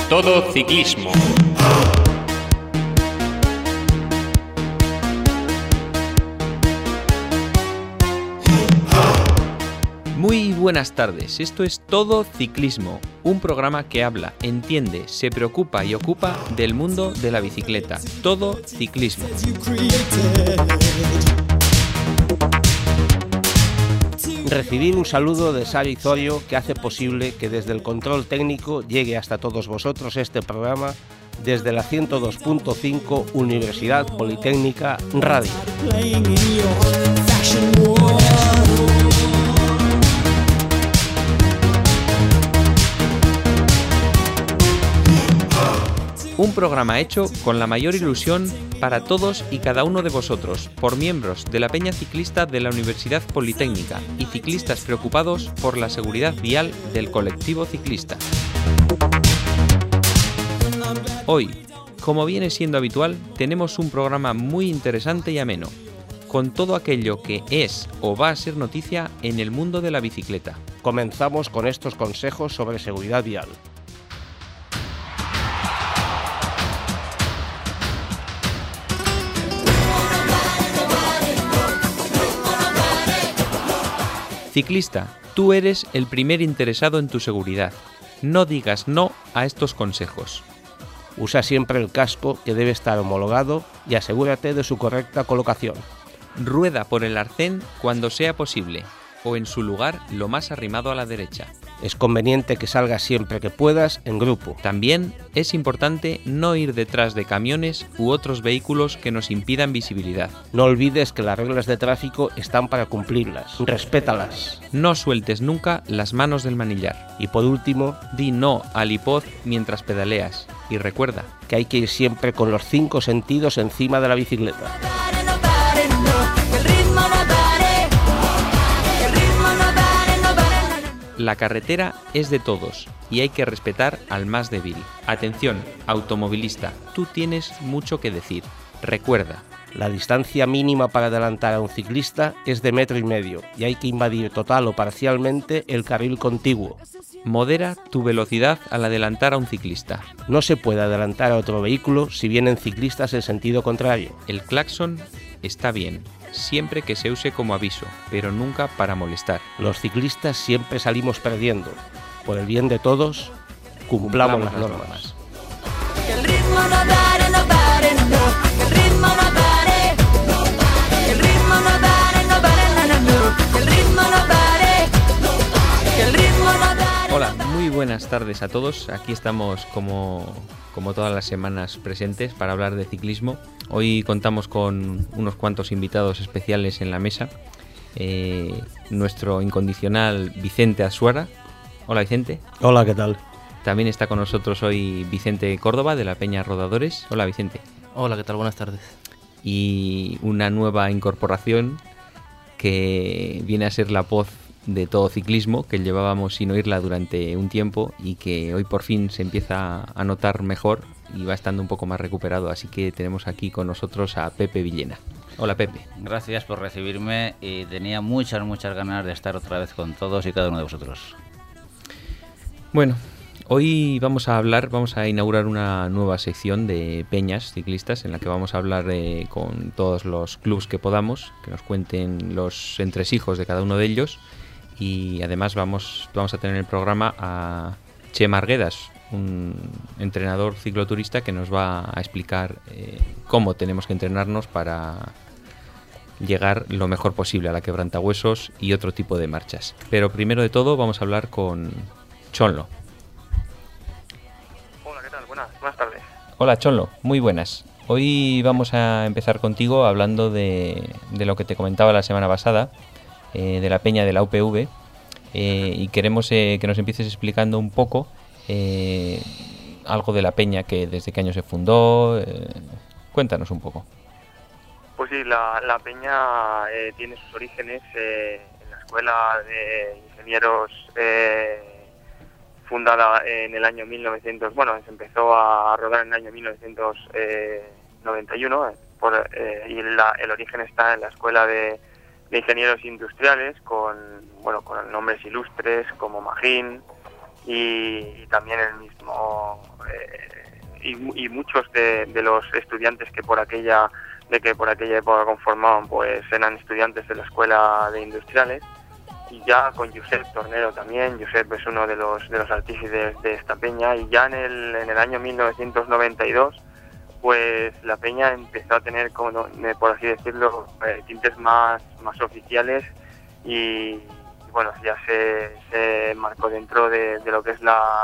Todo Ciclismo. Muy buenas tardes, esto es Todo Ciclismo, un programa que habla, entiende, se preocupa y ocupa del mundo de la bicicleta. Todo Ciclismo. Recibir un saludo de Sari Zorio, que hace posible que desde el control técnico llegue hasta todos vosotros este programa desde la 102.5 Universidad Politécnica Radio. Un programa hecho con la mayor ilusión para todos y cada uno de vosotros, por miembros de la Peña Ciclista de la Universidad Politécnica y ciclistas preocupados por la seguridad vial del colectivo ciclista. Hoy, como viene siendo habitual, tenemos un programa muy interesante y ameno, con todo aquello que es o va a ser noticia en el mundo de la bicicleta. Comenzamos con estos consejos sobre seguridad vial. Ciclista, tú eres el primer interesado en tu seguridad. No digas no a estos consejos. Usa siempre el casco, que debe estar homologado, y asegúrate de su correcta colocación. Rueda por el arcén cuando sea posible, o en su lugar lo más arrimado a la derecha. Es conveniente que salgas siempre que puedas en grupo. También es importante no ir detrás de camiones u otros vehículos que nos impidan visibilidad. No olvides que las reglas de tráfico están para cumplirlas. Respétalas. No sueltes nunca las manos del manillar. Y por último, di no al hipoz mientras pedaleas. Y recuerda que hay que ir siempre con los 5 sentidos encima de la bicicleta. La carretera es de todos y hay que respetar al más débil. Atención, automovilista, tú tienes mucho que decir. Recuerda, la distancia mínima para adelantar a un ciclista es de 1,5 metros y hay que invadir total o parcialmente el carril contiguo. Modera tu velocidad al adelantar a un ciclista. No se puede adelantar a otro vehículo si vienen ciclistas en sentido contrario. El claxon está bien, siempre que se use como aviso, pero nunca para molestar. Los ciclistas siempre salimos perdiendo. Por el bien de todos, cumplamos las normas. Que el ritmo no pare, no pare, no. Que el ritmo no pare. Que el ritmo no pare, no pare, no, no. Que el ritmo no pare. Que el ritmo no pare. Hola, muy buenas tardes a todos. Aquí estamos como todas las semanas presentes para hablar de ciclismo. Hoy contamos con unos cuantos invitados especiales en la mesa. Nuestro incondicional Vicente Azuara. Hola, Vicente. Hola, ¿qué tal? También está con nosotros hoy Vicente Córdoba, de la Peña Rodadores. Hola, Vicente. Hola, ¿qué tal? Buenas tardes. Y una nueva incorporación que viene a ser la voz de Todo Ciclismo, que llevábamos sin oírla durante un tiempo y que hoy por fin se empieza a notar mejor y va estando un poco más recuperado. Así que tenemos aquí con nosotros a Pepe Villena. Hola, Pepe. Gracias por recibirme y tenía muchas ganas de estar otra vez con todos y cada uno de vosotros. Bueno, hoy vamos a inaugurar una nueva sección de peñas ciclistas en la que vamos a hablar con todos los clubs que podamos, que nos cuenten los entresijos de cada uno de ellos. Y además vamos a tener en el programa a Chema Arguedas, un entrenador cicloturista que nos va a explicar cómo tenemos que entrenarnos para llegar lo mejor posible a la quebrantahuesos y otro tipo de marchas. Pero primero de todo vamos a hablar con Chonlo. Hola, ¿qué tal? Buenas tardes. Hola, Chonlo, muy buenas. Hoy vamos a empezar contigo hablando de lo que te comentaba la semana pasada, de la peña de la UPV, y queremos que nos empieces explicando un poco algo de la peña, que desde qué año se fundó. Cuéntanos un poco. Pues sí, la peña tiene sus orígenes en la Escuela de Ingenieros, fundada en el año 1900. Bueno, se empezó a rodar en el año 1991 y el origen está en la Escuela de Ingenieros Industriales con nombres ilustres como Magín y también el mismo y muchos de los estudiantes que por aquella época conformaban, pues eran estudiantes de la Escuela de Industriales. Y ya con Josep Tornero también. Josep es uno de los artífices de esta peña, y ya en el año 1992 pues la peña empezó a tener, como por así decirlo, tintes más oficiales, y bueno, ya se marcó dentro de lo que es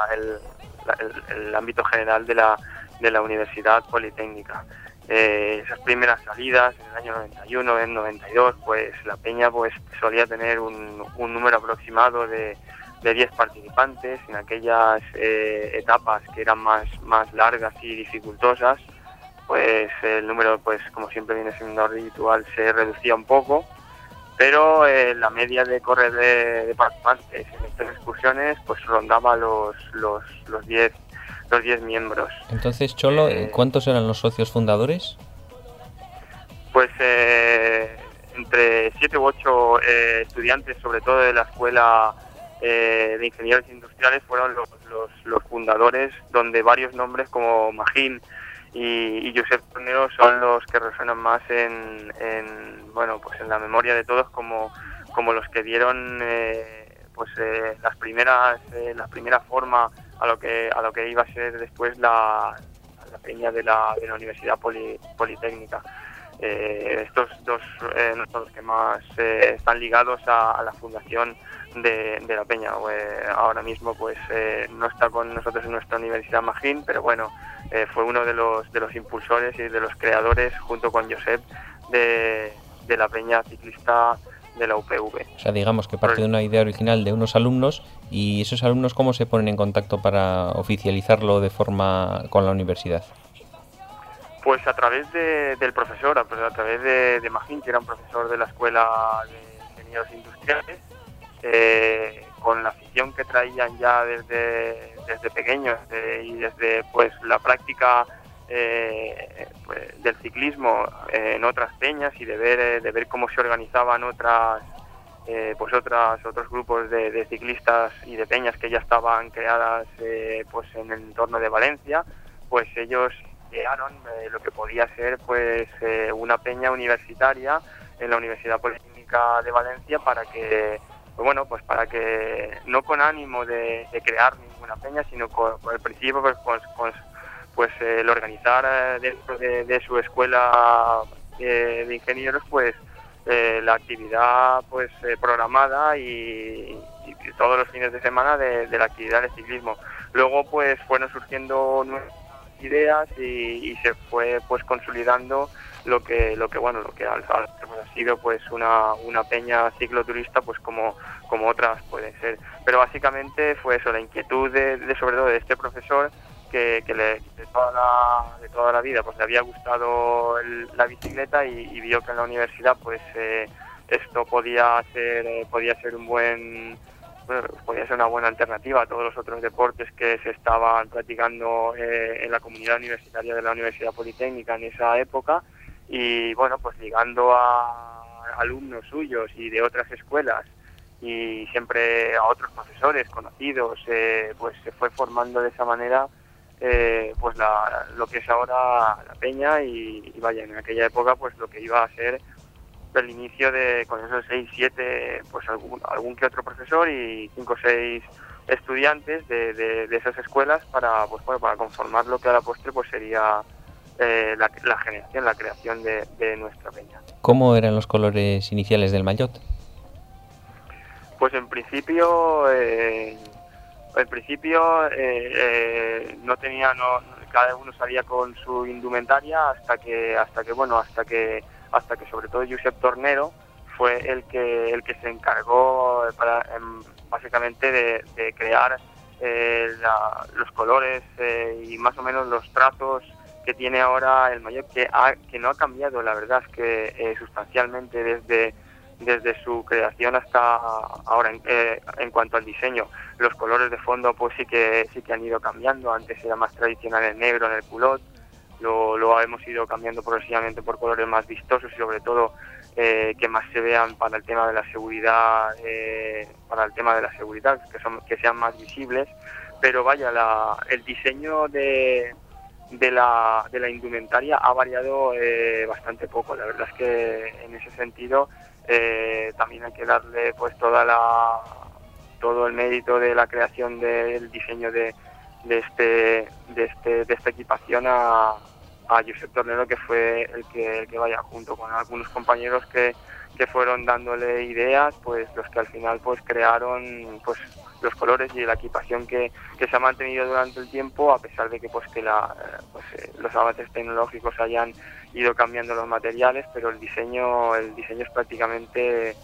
el ámbito general de la Universidad Politécnica. Esas primeras salidas en el año 91, en 92, pues la peña pues solía tener un número aproximado de 10 participantes. En aquellas etapas que eran más largas y dificultosas, pues el número, pues como siempre viene siendo habitual, se reducía un poco, pero la media de participantes en estas excursiones pues rondaba los 10 miembros. Entonces, Cholo, ¿cuántos eran los socios fundadores? Pues entre 7 u 8 estudiantes, sobre todo de la Escuela de Ingenieros Industriales, fueron los fundadores, donde varios nombres como Magín y Josep Tornero son los que resuenan más en la memoria de todos como los que dieron la primera forma a lo que iba a ser después la peña de la Universidad Politécnica. Estos dos son los que más están ligados a la fundación de la peña. Ahora mismo pues no está con nosotros en nuestra Universidad Magín, pero bueno, fue uno de los impulsores y de los creadores, junto con Josep, de la peña ciclista de la UPV. O sea, digamos que parte de una idea original de unos alumnos, y esos alumnos, ¿cómo se ponen en contacto para oficializarlo de forma con la universidad? Pues a través del profesor, a través de Magín, que era un profesor de la Escuela de Ingenieros Industriales, con la afición que traían ya desde pequeños, y desde pues la práctica del ciclismo en otras peñas, y de ver cómo se organizaban otros grupos de ciclistas y de peñas que ya estaban creadas pues en el entorno de Valencia. Pues ellos crearon lo que podía ser pues una peña universitaria en la Universidad Politécnica de Valencia, para que no con ánimo de crear ninguna peña, sino con el principio el organizar dentro de su escuela de ingenieros pues la actividad pues programada y todos los fines de semana de la actividad de ciclismo. Luego pues fueron surgiendo nuevas ideas y se fue pues consolidando lo que ha sido pues una peña cicloturista, pues como otras pueden ser. Pero básicamente fue eso, la inquietud sobre todo de este profesor, que de toda la vida pues le había gustado la bicicleta, y vio que en la universidad pues esto podía ser podía ser una buena alternativa a todos los otros deportes que se estaban practicando en la comunidad universitaria de la Universidad Politécnica en esa época. Y bueno, pues ligando a alumnos suyos y de otras escuelas, y siempre a otros profesores conocidos, pues se fue formando de esa manera pues lo que es ahora la peña, y vaya, en aquella época pues lo que iba a ser el inicio de, con esos 6, 7, pues algún que otro profesor y 5 o 6 estudiantes de esas escuelas para conformar lo que a la postre pues sería la creación de nuestra peña. ¿Cómo eran los colores iniciales del maillot? Pues en principio cada uno salía con su indumentaria hasta que sobre todo Josep Tornero fue el que se encargó básicamente de crear los colores y más o menos los trazos que tiene ahora el maillot, que no ha cambiado, la verdad es que sustancialmente desde su creación hasta ahora. En cuanto al diseño, los colores de fondo pues sí que han ido cambiando. Antes era más tradicional el negro en el culot, lo hemos ido cambiando progresivamente por colores más vistosos y sobre todo que más se vean para el tema de la seguridad, que sean más visibles. pero vaya, el diseño de la indumentaria ha variado bastante poco. La verdad es que en ese sentido también hay que darle pues todo el mérito de la creación del diseño de esta equipación a Josep Tornero, que fue el que vaya, junto con algunos compañeros que fueron dándole ideas, pues los que al final pues crearon pues los colores y la equipación que se ha mantenido durante el tiempo, a pesar de que los avances tecnológicos hayan ido cambiando los materiales, pero el diseño es prácticamente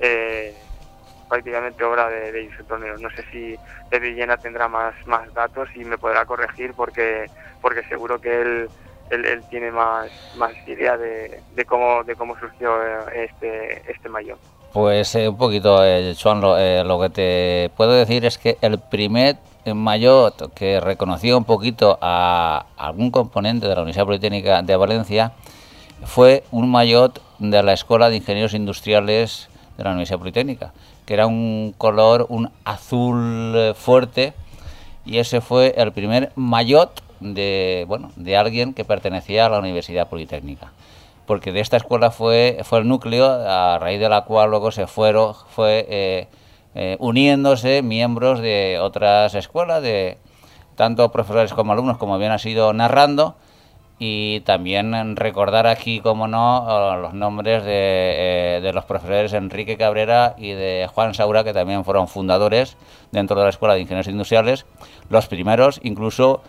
obra de Josep Tornero. No sé si de Villena tendrá más datos y me podrá corregir, porque seguro que él tiene más idea de cómo surgió este maillot. Pues un poquito, Joan, lo que te puedo decir es que el primer maillot que reconoció un poquito a algún componente de la Universidad Politécnica de Valencia fue un maillot de la Escuela de Ingenieros Industriales de la Universidad Politécnica, que era un color, un azul fuerte, y ese fue el primer maillot de alguien que pertenecía a la Universidad Politécnica, porque de esta escuela fue el núcleo a raíz de la cual luego fue uniéndose miembros de otras escuelas, de tanto profesores como alumnos, como bien ha sido narrando, y también recordar aquí, como no, los nombres de los profesores Enrique Cabrera y de Juan Saura, que también fueron fundadores dentro de la Escuela de Ingenieros Industriales, los primeros. Incluso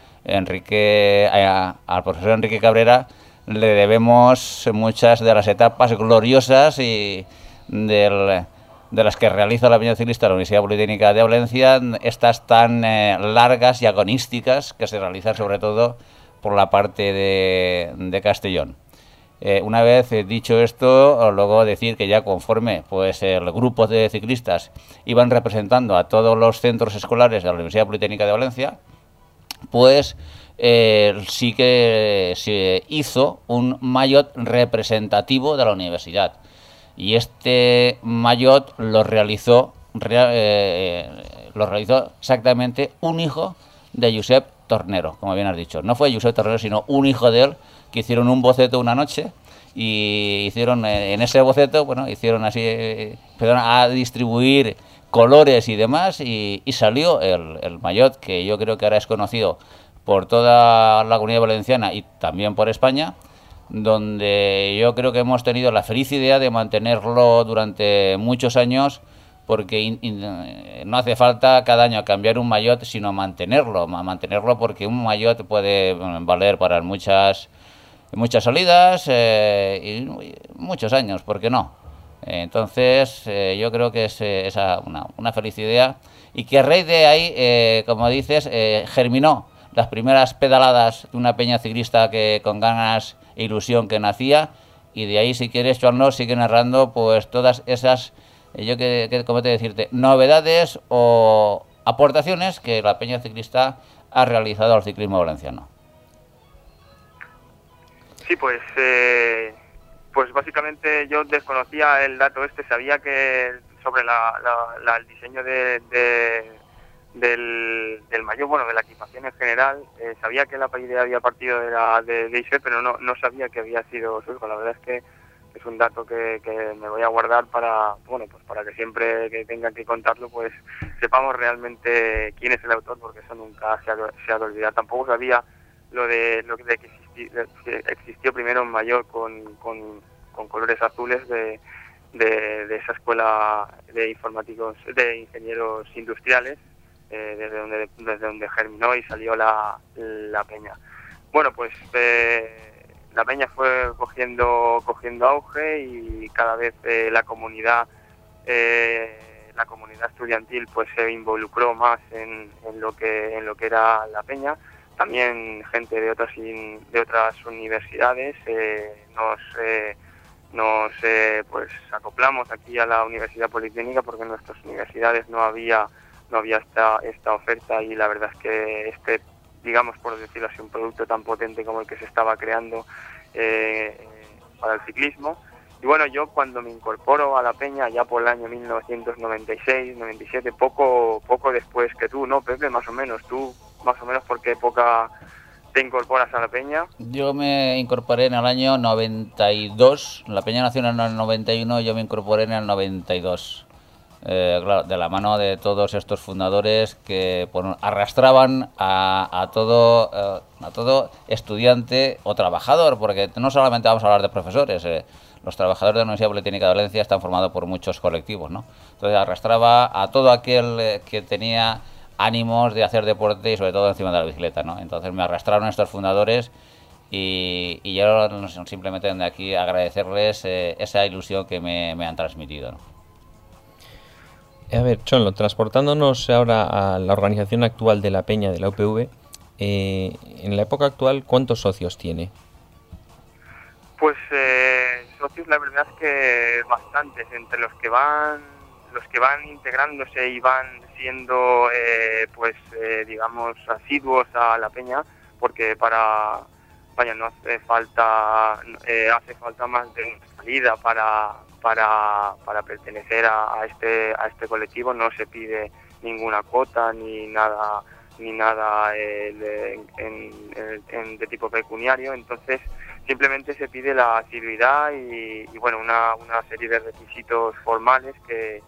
al profesor Enrique Cabrera le debemos muchas de las etapas gloriosas y de las que realiza la Peña Ciclista de la Universidad Politécnica de Valencia, estas tan largas y agonísticas que se realizan sobre todo por la parte de Castellón. Una vez dicho esto, luego decir que ya conforme pues el grupo de ciclistas iban representando a todos los centros escolares de la Universidad Politécnica de Valencia, pues sí que se hizo un maillot representativo de la universidad, y este maillot lo realizó exactamente un hijo de Josep Tornero, como bien has dicho. No fue Josep Tornero, sino un hijo de él, que hicieron un boceto una noche, y hicieron en ese boceto, hicieron así, empezaron a distribuir colores y demás, y salió el maillot, que yo creo que ahora es conocido por toda la Comunidad Valenciana y también por España, donde yo creo que hemos tenido la feliz idea de mantenerlo durante muchos años, porque no hace falta cada año cambiar un maillot, sino mantenerlo, porque un maillot puede valer para muchas salidas y muchos años, ¿por qué no? Entonces yo creo que es una feliz idea, y que a raíz de ahí, como dices, germinó las primeras pedaladas de una peña ciclista que con ganas e ilusión que nacía, y de ahí, si quieres, Joan, sigue narrando pues todas esas, ¿cómo te decirte?, novedades o aportaciones que la peña ciclista ha realizado al ciclismo valenciano. Sí, pues básicamente yo desconocía el dato sabía que sobre el diseño del maillot, de la equipación en general, sabía que la idea había partido de Josep, pero no sabía que había sido su hijo. La verdad es que es un dato que me voy a guardar para que siempre que tenga que contarlo, pues sepamos realmente quién es el autor, porque eso nunca se ha de olvidar. Tampoco sabía lo de que existió primero un maillot con colores azules de esa escuela de ingenieros industriales, desde donde germinó y salió la peña. Bueno, pues la peña fue cogiendo auge, y cada vez la comunidad estudiantil pues se involucró más en lo que era la peña. También gente de otras universidades nos acoplamos aquí a la Universidad Politécnica, porque en nuestras universidades no había esta oferta, y la verdad es que digamos, por decirlo así, un producto tan potente como el que se estaba creando para el ciclismo, bueno, yo cuando me incorporo a la peña, ya por el año 1996, 97, poco después que tú, ¿no, Pepe? Más o menos, tú, más o menos, ¿por qué época te incorporas a la peña? Yo me incorporé en el año 92, la peña nació en el 91, yo me incorporé en el 92. Claro, de la mano de todos estos fundadores que arrastraban a todo estudiante o trabajador, porque no solamente vamos a hablar de profesores, los trabajadores de la Universidad Politécnica de Valencia están formados por muchos colectivos, ¿no? Entonces arrastraba a todo aquel que tenía ánimos de hacer deporte y sobre todo encima de la bicicleta, ¿no? Entonces me arrastraron estos fundadores y yo simplemente de aquí agradecerles esa ilusión que me han transmitido, ¿no? A ver, Chonlo, transportándonos ahora a la organización actual de la peña de la UPV, en la época actual, ¿cuántos socios tiene? Pues socios, la verdad es que bastantes, entre los que van integrándose y van siendo, digamos, asiduos a la peña, porque no hace falta más de una salida para pertenecer a este colectivo. No se pide ninguna cuota ni nada de tipo pecuniario. Entonces simplemente se pide la asiduidad y bueno, una serie de requisitos formales que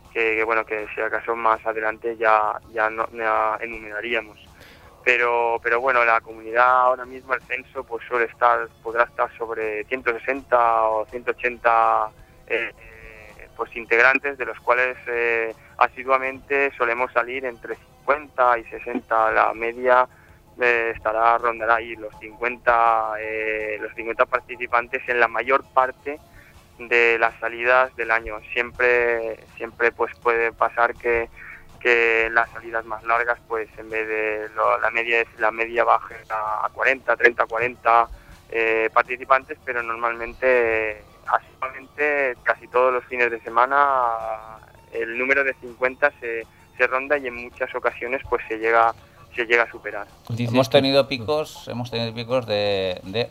si acaso más adelante ya enumeraríamos. Pero bueno, la comunidad ahora mismo, el censo, pues podrá estar sobre 160 o 180 pues integrantes, de los cuales asiduamente solemos salir entre 50 y 60. La media rondará ahí los 50 participantes en la mayor parte de las salidas del año. Siempre pues puede pasar que las salidas más largas, pues en vez de la media baje a 30, 40 participantes, pero normalmente casi todos los fines de semana el número de 50 se ronda y en muchas ocasiones pues se llega a superar. Hemos tenido picos de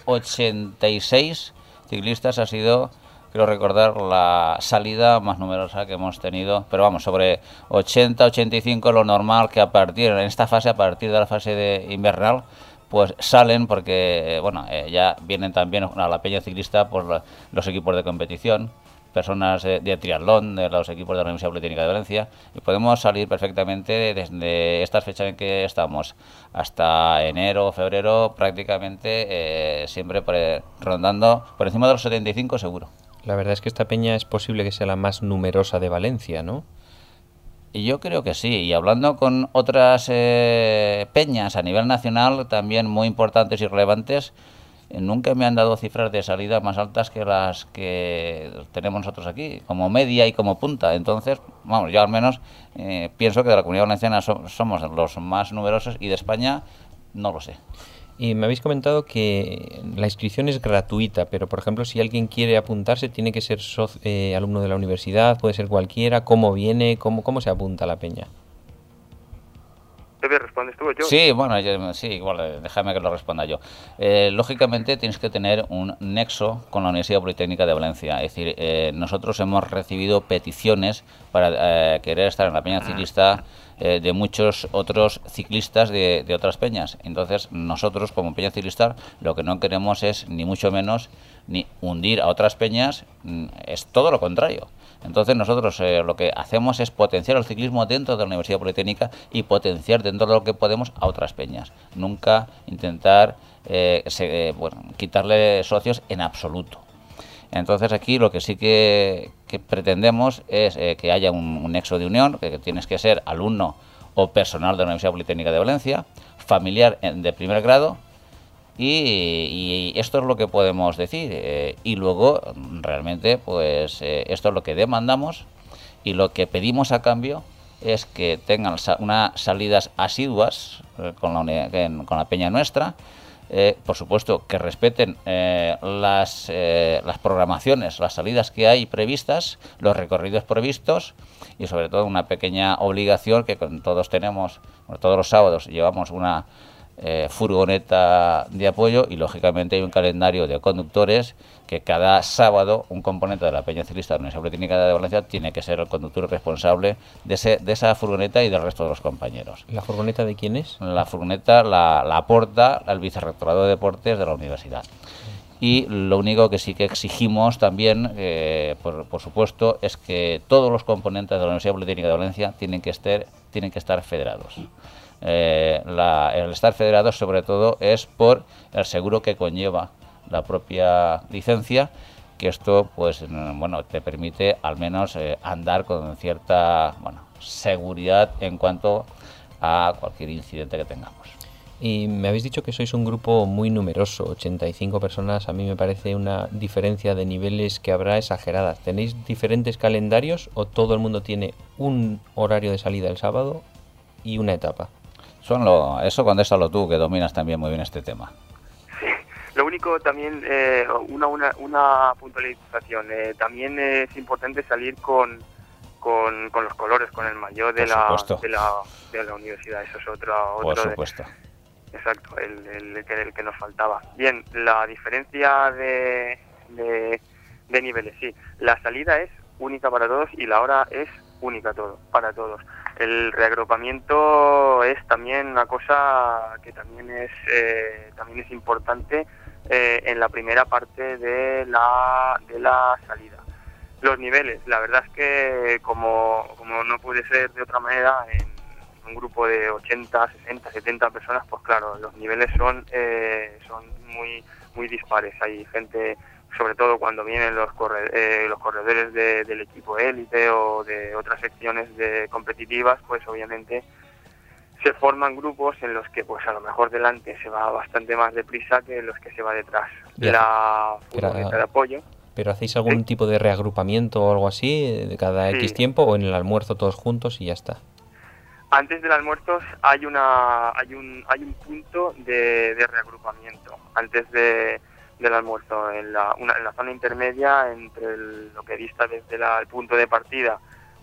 86 ciclistas. Ha sido, quiero recordar, la salida más numerosa que hemos tenido, pero vamos, sobre 80, 85 lo normal, que a partir de la fase de invernal, pues salen, porque ya vienen también a la peña ciclista por los equipos de competición, personas de triatlón, de los equipos de la Universidad Politécnica de Valencia, y podemos salir perfectamente desde estas fechas en que estamos hasta enero o febrero, prácticamente siempre rondando por encima de los 75 seguro. La verdad es que esta peña es posible que sea la más numerosa de Valencia, ¿no? Y yo creo que sí, y hablando con otras peñas a nivel nacional, también muy importantes y relevantes, nunca me han dado cifras de salida más altas que las que tenemos nosotros aquí, como media y como punta. Entonces, vamos, yo al menos pienso que de la Comunidad Valenciana somos los más numerosos, y de España no lo sé. Y me habéis comentado que la inscripción es gratuita, pero por ejemplo, si alguien quiere apuntarse, tiene que ser alumno de la universidad, puede ser cualquiera. ¿Cómo viene? ¿Cómo se apunta a la peña? Pepe, ¿respondes tú o yo? Sí, igual, déjame que lo responda yo. Lógicamente tienes que tener un nexo con la Universidad Politécnica de Valencia. Es decir, nosotros hemos recibido peticiones para querer estar en la peña ciclista de muchos otros ciclistas de otras peñas. Entonces nosotros, como peña ciclista, lo que no queremos es ni mucho menos ni hundir a otras peñas, es todo lo contrario. Entonces nosotros lo que hacemos es potenciar el ciclismo dentro de la Universidad Politécnica y potenciar dentro de lo que podemos a otras peñas. Nunca intentar quitarle socios en absoluto. Entonces aquí lo que sí que pretendemos es que haya un nexo de unión, que tienes que ser alumno o personal de la Universidad Politécnica de Valencia, familiar de primer grado, y esto es lo que podemos decir. Y luego realmente pues esto es lo que demandamos, y lo que pedimos a cambio es que tengan unas salidas asiduas con la peña nuestra. Por supuesto, que respeten las programaciones, las salidas que hay previstas, los recorridos previstos, y sobre todo una pequeña obligación que todos tenemos. Todos los sábados llevamos una furgoneta de apoyo y lógicamente hay un calendario de conductores que cada sábado un componente de la Peña Ciclista de la Universidad Politécnica de Valencia tiene que ser el conductor responsable de esa furgoneta y del resto de los compañeros. ¿La furgoneta de quién es? La furgoneta la aporta al Vicerrectorado de Deportes de la universidad. Y lo único que sí que exigimos también, por supuesto, es que todos los componentes de la Universidad Politécnica de Valencia tienen que estar federados. El estar federado sobre todo es por el seguro que conlleva la propia licencia, que esto pues bueno, te permite al menos andar con cierta seguridad en cuanto a cualquier incidente que tengamos. Y me habéis dicho que sois un grupo muy numeroso, 85 personas. A mí me parece una diferencia de niveles que habrá exagerada. ¿Tenéis diferentes calendarios o todo el mundo tiene un horario de salida el sábado y una etapa? Eso contéstalo tú, que dominas también muy bien este tema. Sí, lo único también, una puntualización, también es importante salir con los colores, con el maillot de la universidad. Eso es otro por supuesto. Exacto, el que nos faltaba. Bien, la diferencia de niveles, sí. La salida es única para todos y la hora es única para todos. El reagrupamiento es también una cosa que también es importante en la primera parte de la salida. Los niveles, la verdad es que como no puede ser de otra manera, en un grupo de 80, 60, 70 personas, pues claro, los niveles son muy dispares. Hay gente, sobre todo cuando vienen los corredores del equipo élite o de otras secciones competitivas, pues obviamente se forman grupos en los que pues a lo mejor delante se va bastante más deprisa que los que se va detrás. Ya. La furgoneta de apoyo. ¿Pero hacéis algún tipo de reagrupamiento o algo así de cada X tiempo o en el almuerzo todos juntos y ya está? Antes del almuerzo hay un punto de reagrupamiento antes del almuerzo en la zona intermedia entre lo que dista desde el punto de partida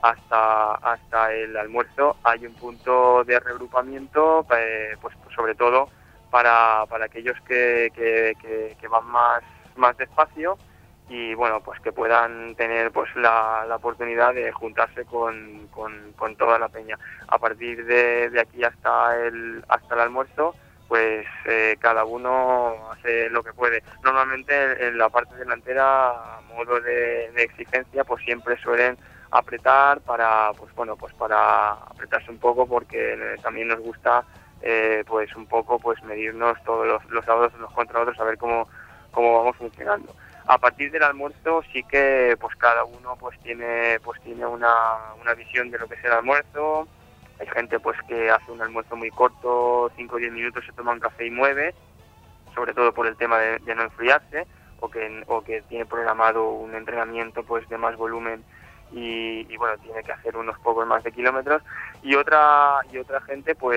hasta el almuerzo. Hay un punto de reagrupamiento, pues sobre todo para aquellos que van más despacio y bueno, pues que puedan tener pues la oportunidad de juntarse con toda la peña. A partir de aquí hasta el almuerzo, pues cada uno hace lo que puede. Normalmente en la parte delantera, a modo de exigencia, pues siempre suelen apretar para apretarse un poco, porque también nos gusta pues un poco pues medirnos todos los sábados unos contra otros, a ver cómo vamos funcionando. A partir del almuerzo sí que pues cada uno pues tiene una visión de lo que es el almuerzo. Hay gente pues que hace un almuerzo muy corto, 5 o 10 minutos, se toma un café y mueve, sobre todo por el tema de no enfriarse, o que tiene programado un entrenamiento pues de más volumen y bueno, tiene que hacer unos pocos más de kilómetros, y otra gente pues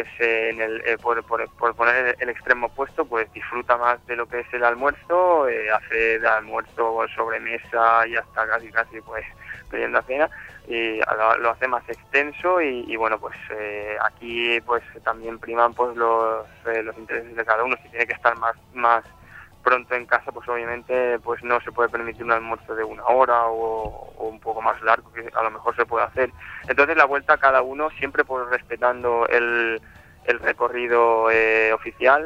por poner el extremo opuesto, pues disfruta más de lo que es el almuerzo, hace de almuerzo sobremesa y hasta casi pues pidiendo cena, y lo hace más extenso y bueno, pues aquí pues también priman pues los intereses de cada uno. Si tiene que estar más pronto en casa, pues obviamente pues no se puede permitir un almuerzo de 1 hora o un poco más largo, que a lo mejor se puede hacer. Entonces la vuelta cada uno, siempre pues respetando el recorrido oficial,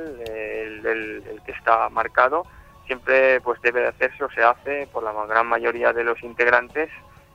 el que está marcado, siempre pues debe de hacerse o se hace por la gran mayoría de los integrantes,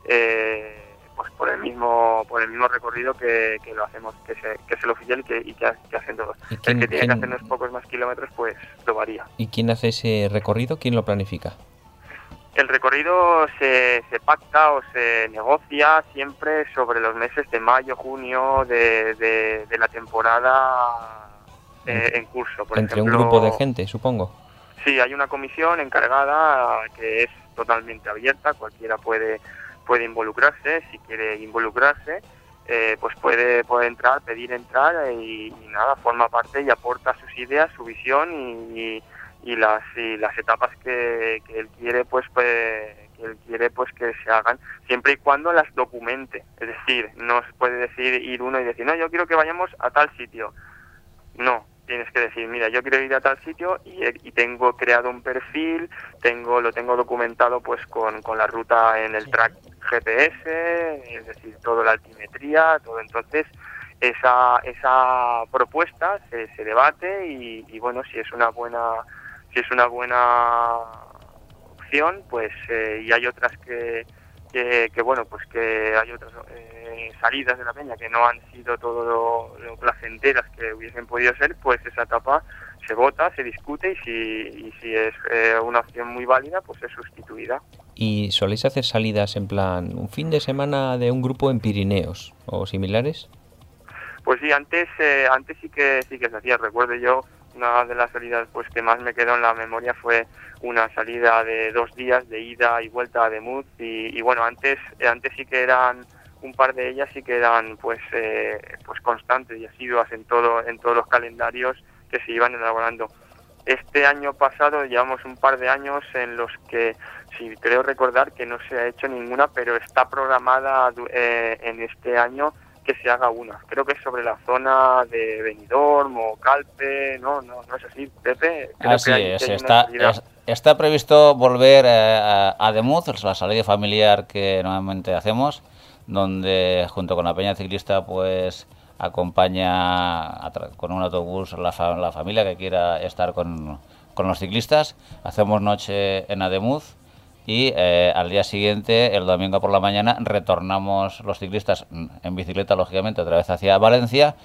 pues por el mismo recorrido que lo hacemos, que es el oficial y que hacen todos. El que tiene que hacer unos pocos más kilómetros, pues lo varía. ¿Y quién hace ese recorrido? ¿Quién lo planifica? El recorrido se pacta o se negocia siempre sobre los meses de mayo, junio de la temporada en curso. Por Entre ejemplo, un grupo de gente, supongo. Sí, hay una comisión encargada que es totalmente abierta, cualquiera puede involucrarse. Si quiere involucrarse, pues puede entrar, pedir entrar y nada, forma parte y aporta sus ideas, su visión y las etapas que él quiere pues que se hagan, siempre y cuando las documente. Es decir, no se puede ir uno y decir, no, yo quiero que vayamos a tal sitio. No, tienes que decir, mira, yo quiero ir a tal sitio y tengo creado un perfil, lo tengo documentado pues con la ruta en el track GPS, es decir, toda la altimetría, todo. Entonces esa propuesta se debate y bueno, si es una buena opción, pues y hay otras que bueno, pues que hay otras salidas de la peña que no han sido todo lo placenteras que hubiesen podido ser, pues esa etapa se vota, se discute y si es una opción muy válida, pues es sustituida. ¿Y soléis hacer salidas en plan un fin de semana de un grupo en Pirineos o similares? Pues sí, antes sí que se hacía. Recuerdo yo, una de las salidas pues que más me quedó en la memoria fue una salida de 2 días de ida y vuelta a Ademuz y bueno, antes sí que eran un par de ellas, sí que eran pues constantes y asiduas en todos los calendarios que se iban elaborando. Este año pasado llevamos un par de años en los que, sí, creo recordar que no se ha hecho ninguna, pero está programada en este año que se haga una. Creo que es sobre la zona de Benidorm o Calpe, no es así, Pepe. Creo Así que es, hay una salida. está previsto volver a Ademuz, la salida familiar que normalmente hacemos, donde junto con la peña ciclista pues acompaña con un autobús la familia que quiera estar con los ciclistas. Hacemos noche en Ademuz y al día siguiente, el domingo por la mañana, retornamos los ciclistas en bicicleta, lógicamente, otra vez hacia Valencia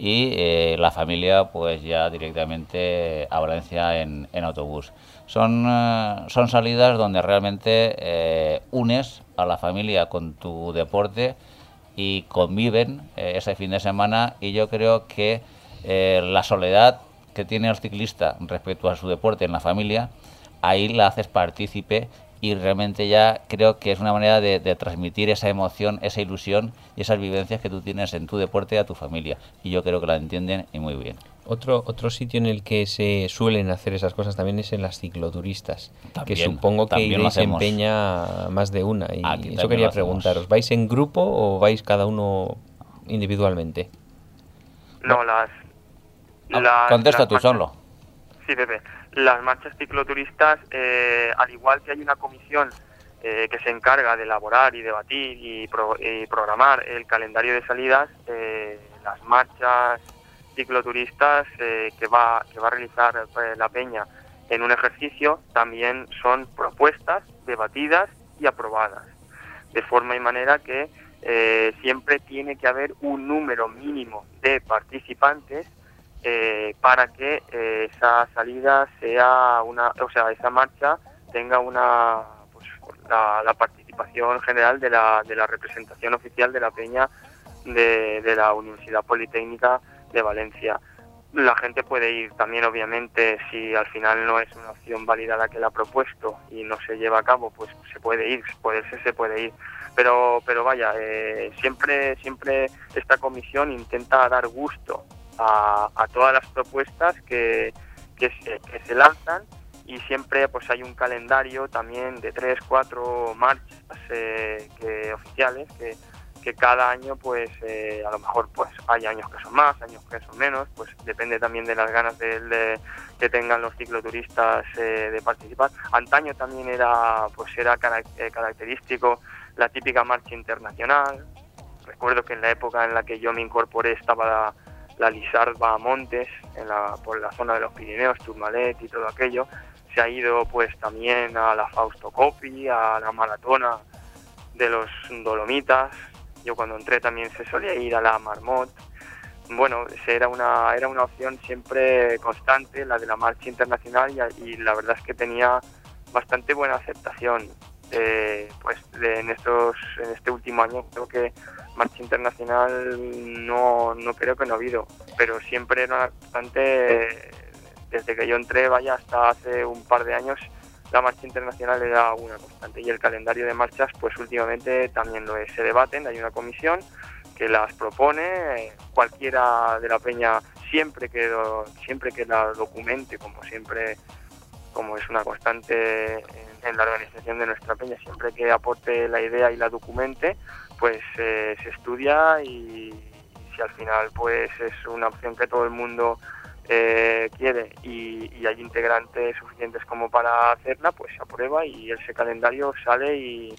y la familia pues ya directamente a Valencia en autobús. Son salidas donde realmente unes a la familia con tu deporte y conviven ese fin de semana, y yo creo que la soledad que tiene el ciclista respecto a su deporte en la familia, ahí la haces partícipe y realmente ya creo que es una manera de transmitir esa emoción, esa ilusión y esas vivencias que tú tienes en tu deporte a tu familia, y yo creo que la entienden y muy bien. Otro sitio en el que se suelen hacer esas cosas también es en las cicloturistas, También, que supongo que también lo iréis en hacemos. peña más de una, y Aquí eso también quería lo hacemos. preguntaros, ¿vais en grupo o vais cada uno individualmente? No, Contesta tú marchas- solo. Sí, Pepe. Las marchas cicloturistas, al igual que hay una comisión que se encarga de elaborar y debatir y programar el calendario de salidas, las marchas cicloturistas que va a realizar la peña en un ejercicio también son propuestas, debatidas y aprobadas, de forma y manera que siempre tiene que haber un número mínimo de participantes para que esa salida sea esa marcha tenga la participación general de la representación oficial de la peña de la Universidad Politécnica de Valencia. La gente puede ir también, obviamente, si al final no es una opción válida la que la ha propuesto y no se lleva a cabo, pues se puede ir, se puede ir. Pero vaya, siempre esta comisión intenta dar gusto a todas las propuestas que se lanzan, y siempre pues hay un calendario también de 3-4 marchas oficiales que cada año pues a lo mejor pues hay años que son más, años que son menos, pues depende también de las ganas que tengan los cicloturistas de participar. Antaño también era característico la típica marcha internacional. Recuerdo que en la época en la que yo me incorporé estaba la Lizarba Montes por la zona de los Pirineos, Tourmalet y todo aquello. Se ha ido pues también a la Fausto Coppi, a la maratona de los Dolomitas. Yo cuando entré también se solía ir a la Marmot. Bueno, era una opción siempre constante, la de la marcha internacional, y la verdad es que tenía bastante buena aceptación. En este último año creo que marcha internacional no creo que no ha habido, pero siempre era bastante, desde que yo entré, hasta hace un par de años, la marcha internacional era una constante, y el calendario de marchas pues últimamente también lo es. Se debaten, hay una comisión que las propone, cualquiera de la peña, siempre que la documente, como es una constante en la organización de nuestra peña, siempre que aporte la idea y la documente, pues se estudia, y si al final pues es una opción que todo el mundo quiere y hay integrantes suficientes como para hacerla, pues se aprueba y ese calendario sale y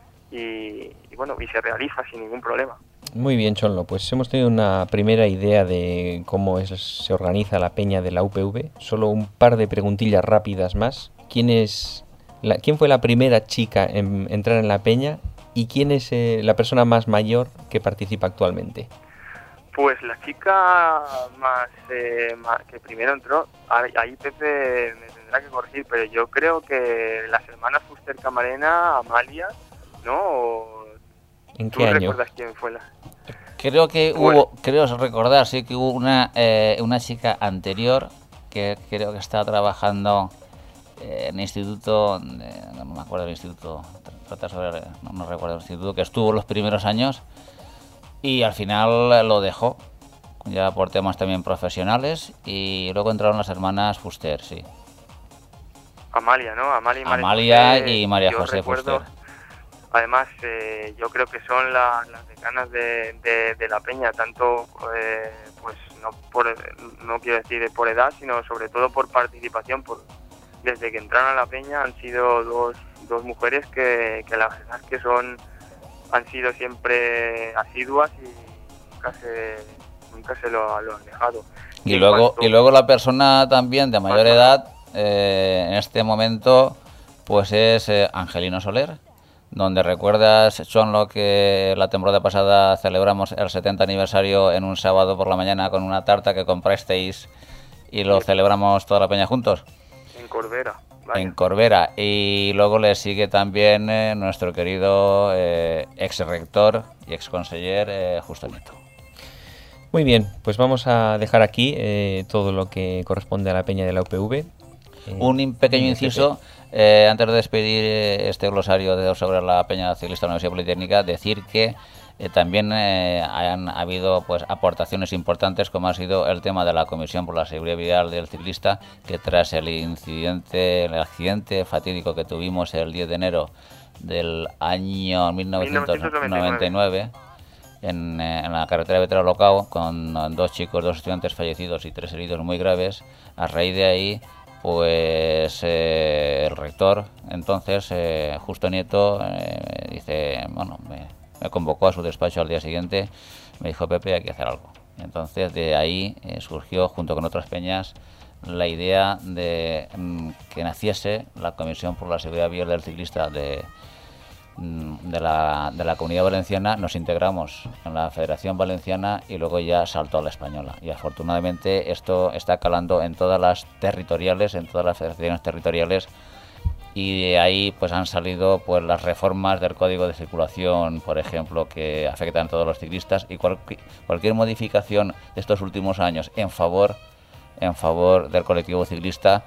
bueno, y se realiza sin ningún problema. Muy bien, Chonlo, pues hemos tenido una primera idea de cómo se organiza la peña de la UPV. Solo un par de preguntillas rápidas más. ¿Quién fue la primera chica en entrar en la peña y quién es la persona más mayor que participa actualmente? Pues la chica más que primero entró, ahí Pepe me tendrá que corregir, pero yo creo que las hermanas Fuster Camarena, Amalia, ¿no? ¿En ¿Tú qué año? recuerdas quién fue la...? Creo que creo recordar, sí, que hubo una chica anterior que creo que estaba trabajando en el instituto, no me acuerdo del instituto, no recuerdo el instituto, que estuvo los primeros años y al final lo dejó, ya por temas también profesionales, y luego entraron las hermanas Fuster, sí. Amalia, ¿no? Amalia y María yo José recuerdo, Fuster. Además, yo creo que son las decanas de la peña, tanto, pues no quiero decir por edad, sino sobre todo por participación. Desde que entraron a la peña han sido dos mujeres que la verdad es que han sido siempre asiduas y nunca se lo han dejado. Y luego la persona también de mayor edad, en este momento, pues es Angelino Soler, donde recuerdas, John, lo que la temporada pasada celebramos el 70 aniversario en un sábado por la mañana con una tarta que comprasteis y lo celebramos toda la peña juntos. En Corbera. Vaya. En Corbera. Y luego le sigue también nuestro querido ex rector y ex conseller Justo Nieto. Muy bien, pues vamos a dejar aquí todo lo que corresponde a la peña de la UPV. Un pequeño inciso, antes de despedir este glosario sobre la peña ciclista de la Universidad Politécnica, decir que también han habido pues aportaciones importantes, como ha sido el tema de la Comisión por la Seguridad Vial del Ciclista, que tras el accidente fatídico que tuvimos el 10 de enero del año 1999 en la carretera de Veterano-Locao, con 2 chicos, 2 estudiantes fallecidos y 3 heridos muy graves, a raíz de ahí pues el rector entonces, Justo Nieto, dice, bueno, me convocó a su despacho al día siguiente, me dijo: Pepe, hay que hacer algo. Entonces de ahí surgió, junto con otras peñas, la idea de que naciese la Comisión por la Seguridad Vial del Ciclista de la Comunidad Valenciana. Nos integramos en la Federación Valenciana y luego ya saltó a la española, y afortunadamente esto está calando en todas las territoriales, en todas las federaciones territoriales, y de ahí pues han salido pues las reformas del Código de Circulación, por ejemplo, que afectan a todos los ciclistas, y cualquier modificación de estos últimos años en favor del colectivo ciclista.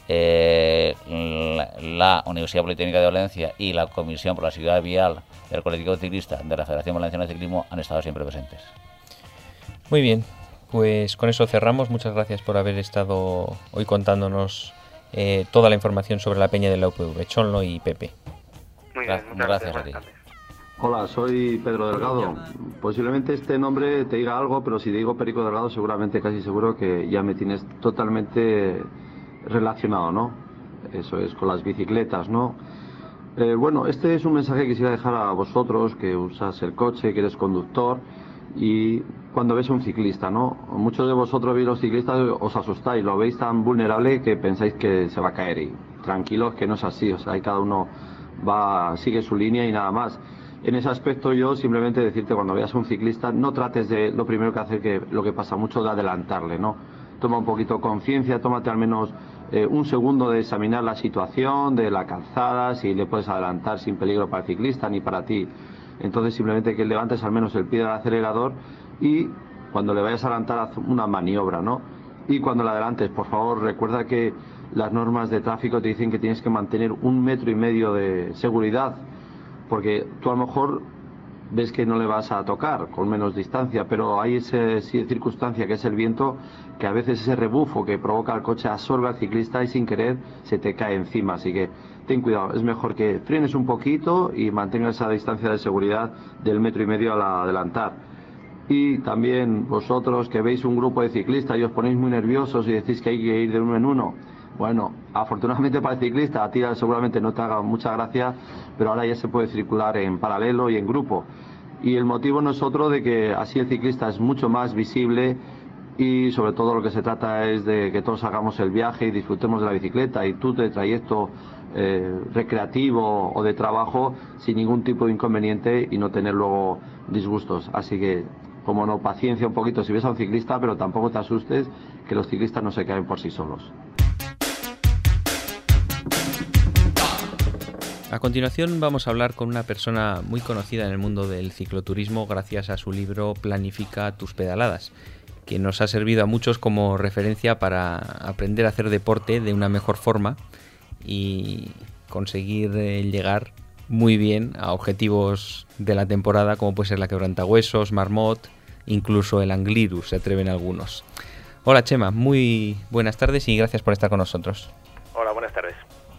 La Universidad Politécnica de Valencia y la Comisión por la Seguridad Vial del colectivo ciclista de la Federación Valenciana de Ciclismo han estado siempre presentes. Muy bien, pues con eso cerramos. Muchas gracias por haber estado hoy contándonos toda la información sobre la peña de la UPV, Chonlo y Pepe. Muy bien, muchas gracias a ti. Hola, soy Pedro Delgado. Posiblemente este nombre te diga algo, pero si te digo Perico Delgado, seguramente casi seguro que ya me tienes totalmente relacionado, ¿no? Eso es, con las bicicletas, ¿no? Bueno, este es un mensaje que quisiera dejar a vosotros, que usas el coche, que eres conductor, y cuando ves a un ciclista, ¿no? Muchos de vosotros veis los ciclistas, os asustáis, lo veis tan vulnerable que pensáis que se va a caer, y tranquilos, que no es así. O sea, ahí cada uno sigue su línea y nada más. En ese aspecto yo simplemente decirte, cuando veas a un ciclista, no trates de, lo primero que hacer, que lo que pasa mucho, de adelantarle, ¿no? Toma un poquito conciencia, tómate al menos un segundo de examinar la situación de la calzada, si le puedes adelantar sin peligro para el ciclista ni para ti. Entonces simplemente que levantes al menos el pie del acelerador, y cuando le vayas a adelantar haz una maniobra, ¿no? Y cuando le adelantes, por favor, recuerda que las normas de tráfico te dicen que tienes que mantener 1,5 metros de seguridad, porque tú a lo mejor ves que no le vas a tocar con menos distancia, pero hay esa circunstancia que es el viento, que a veces ese rebufo que provoca el coche absorbe al ciclista y sin querer se te cae encima. Así que ten cuidado, es mejor que frenes un poquito y mantengas esa distancia de seguridad del 1,5 metros al adelantar. Y también vosotros que veis un grupo de ciclistas y os ponéis muy nerviosos y decís que hay que ir de uno en uno. Bueno, afortunadamente para el ciclista, a ti seguramente no te haga mucha gracia, pero ahora ya se puede circular en paralelo y en grupo. Y el motivo no es otro de que así el ciclista es mucho más visible y sobre todo lo que se trata es de que todos hagamos el viaje y disfrutemos de la bicicleta y tú de trayecto recreativo o de trabajo sin ningún tipo de inconveniente y no tener luego disgustos. Así que, como no, paciencia un poquito si ves a un ciclista, pero tampoco te asustes, que los ciclistas no se caen por sí solos. A continuación vamos a hablar con una persona muy conocida en el mundo del cicloturismo gracias a su libro Planifica tus pedaladas, que nos ha servido a muchos como referencia para aprender a hacer deporte de una mejor forma y conseguir llegar muy bien a objetivos de la temporada como puede ser la Quebrantahuesos, Marmot, incluso el Angliru, se atreven algunos. Hola Chema, muy buenas tardes y gracias por estar con nosotros. Hola, buenas tardes.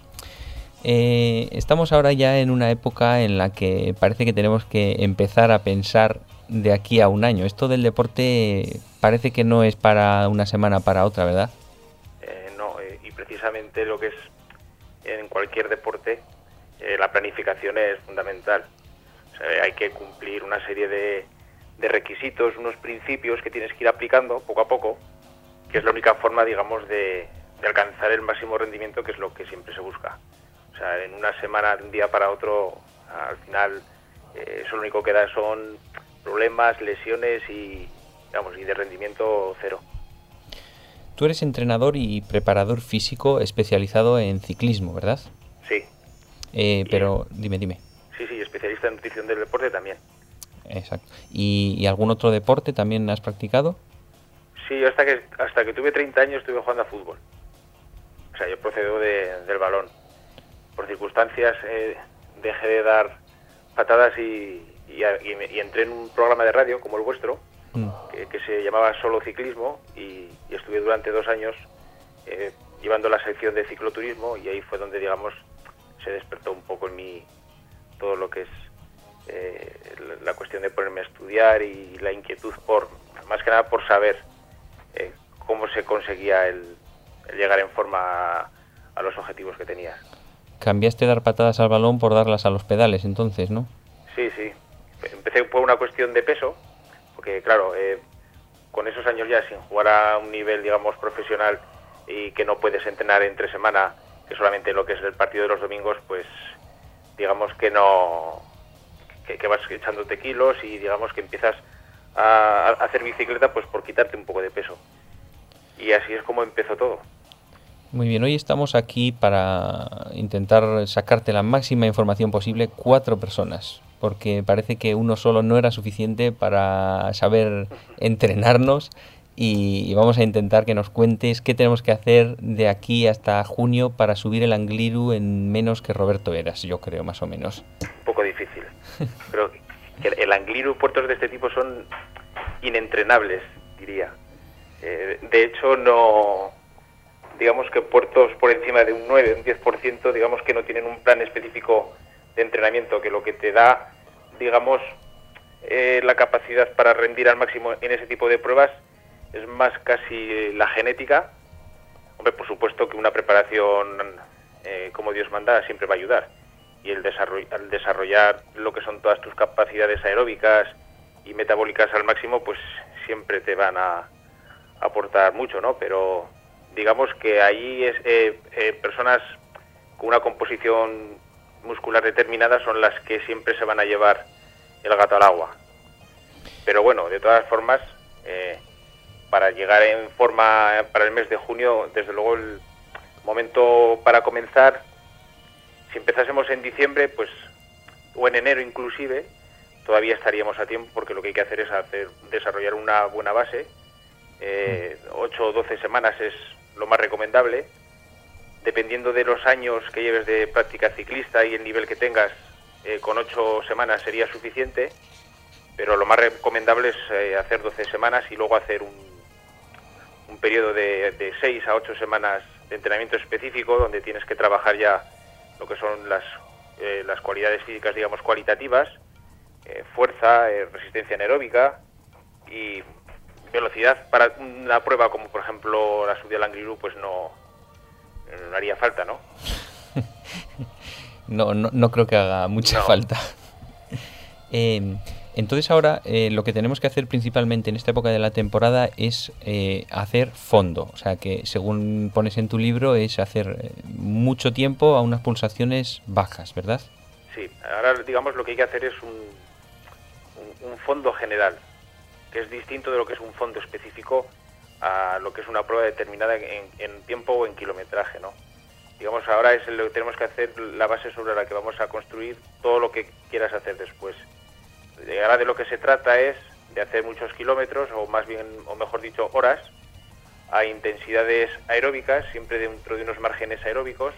Estamos ahora ya en una época en la que parece que tenemos que empezar a pensar de aquí a un año. Esto del deporte parece que no es para una semana para otra, ¿verdad? No, y precisamente lo que es en cualquier deporte, la planificación es fundamental. O sea, hay que cumplir una serie de requisitos, unos principios que tienes que ir aplicando poco a poco, que es la única forma, digamos, de alcanzar el máximo rendimiento, que es lo que siempre se busca. O sea, en una semana, de un día para otro, al final, eso lo único que da son problemas, lesiones y, digamos, y de rendimiento cero. Tú eres entrenador y preparador físico especializado en ciclismo, ¿verdad? Sí. Pero dime. Sí, especialista en nutrición del deporte también. Exacto. ¿Y algún otro deporte también has practicado? Sí, hasta que tuve 30 años estuve jugando a fútbol. O sea, yo procedo del balón. Por circunstancias dejé de dar patadas y entré en un programa de radio como el vuestro, que se llamaba Solo Ciclismo, y estuve durante 2 años llevando la sección de cicloturismo, y ahí fue donde, digamos, se despertó un poco en mí todo lo que es la cuestión de ponerme a estudiar y la inquietud más que nada por saber cómo se conseguía el llegar en forma a los objetivos que tenía. Cambiaste dar patadas al balón por darlas a los pedales, entonces, ¿no? Sí. Empecé por una cuestión de peso, porque claro, con esos años ya sin jugar a un nivel, digamos, profesional y que no puedes entrenar entre semana, que solamente lo que es el partido de los domingos, pues digamos que no, que vas echándote kilos y digamos que empiezas a hacer bicicleta pues por quitarte un poco de peso. Y así es como empezó todo. Muy bien, hoy estamos aquí para intentar sacarte la máxima información posible, 4 personas, porque parece que uno solo no era suficiente para saber entrenarnos y vamos a intentar que nos cuentes qué tenemos que hacer de aquí hasta junio para subir el Angliru en menos que Roberto Heras, yo creo, más o menos. Un poco difícil, pero que el Angliru, puertos de este tipo son inentrenables, diría. De hecho, no... digamos que puertos por encima de un 9, un 10%, digamos que no tienen un plan específico de entrenamiento, que lo que te da, digamos, la capacidad para rendir al máximo en ese tipo de pruebas es más casi la genética. Hombre, por supuesto que una preparación como Dios manda siempre va a ayudar, y el desarrollar lo que son todas tus capacidades aeróbicas y metabólicas al máximo, pues siempre te van a aportar mucho, ¿no? Pero digamos que ahí personas con una composición muscular determinada son las que siempre se van a llevar el gato al agua. Pero bueno, de todas formas, para llegar en forma para el mes de junio, desde luego el momento para comenzar, si empezásemos en diciembre, pues, o en enero inclusive, todavía estaríamos a tiempo, porque lo que hay que hacer es desarrollar una buena base. 8 o 12 semanas es lo más recomendable, dependiendo de los años que lleves de práctica ciclista y el nivel que tengas. Con 8 semanas sería suficiente, pero lo más recomendable es hacer 12 semanas y luego hacer un periodo de 6 a 8 semanas de entrenamiento específico, donde tienes que trabajar ya lo que son las cualidades físicas, digamos, cualitativas, fuerza, resistencia anaeróbica, y velocidad para una prueba como por ejemplo la subida al Angliru pues no haría falta, ¿no? No creo que haga mucha falta. Entonces ahora lo que tenemos que hacer principalmente en esta época de la temporada es hacer fondo. O sea que según pones en tu libro es hacer mucho tiempo a unas pulsaciones bajas, ¿verdad? Sí, ahora digamos lo que hay que hacer es un fondo general, que es distinto de lo que es un fondo específico a lo que es una prueba determinada en tiempo o en kilometraje, ¿no? Digamos, ahora es lo que tenemos que hacer, la base sobre la que vamos a construir todo lo que quieras hacer después. Ahora de lo que se trata es de hacer muchos kilómetros, o más bien, o mejor dicho, horas, a intensidades aeróbicas, siempre dentro de unos márgenes aeróbicos,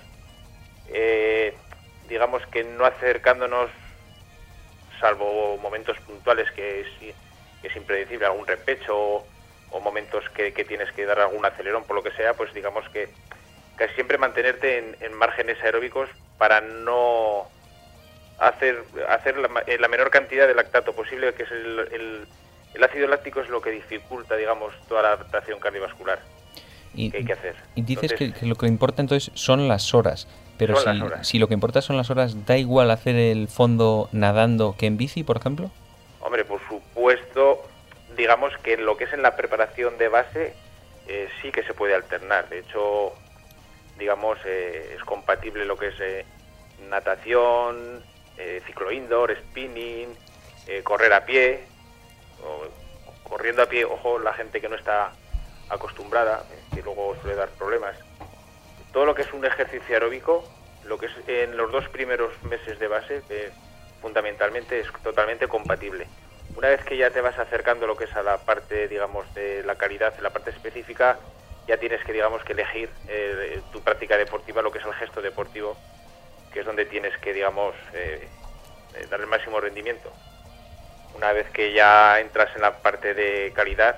digamos que no acercándonos, salvo momentos puntuales que es impredecible, algún repecho o momentos que tienes que dar algún acelerón, por lo que sea, pues digamos que casi siempre mantenerte en márgenes aeróbicos para no hacer la menor cantidad de lactato posible, que es el ácido láctico es lo que dificulta, digamos, toda la adaptación cardiovascular que hay que hacer. Y dices entonces, que lo que importa entonces son las horas, pero si lo que importa son las horas, ¿da igual hacer el fondo nadando que en bici, por ejemplo? Hombre, por supuesto, digamos que en lo que es en la preparación de base sí que se puede alternar. De hecho, digamos, es compatible lo que es natación, ciclo indoor, spinning, correr a pie, corriendo a pie, ojo, la gente que no está acostumbrada, que luego suele dar problemas. Todo lo que es un ejercicio aeróbico, lo que es en los 2 primeros meses de base, fundamentalmente es totalmente compatible. Una vez que ya te vas acercando lo que es a la parte, digamos, de la calidad, en la parte específica, ya tienes que, digamos, que elegir tu práctica deportiva, lo que es el gesto deportivo, que es donde tienes que, digamos, dar el máximo rendimiento. Una vez que ya entras en la parte de calidad,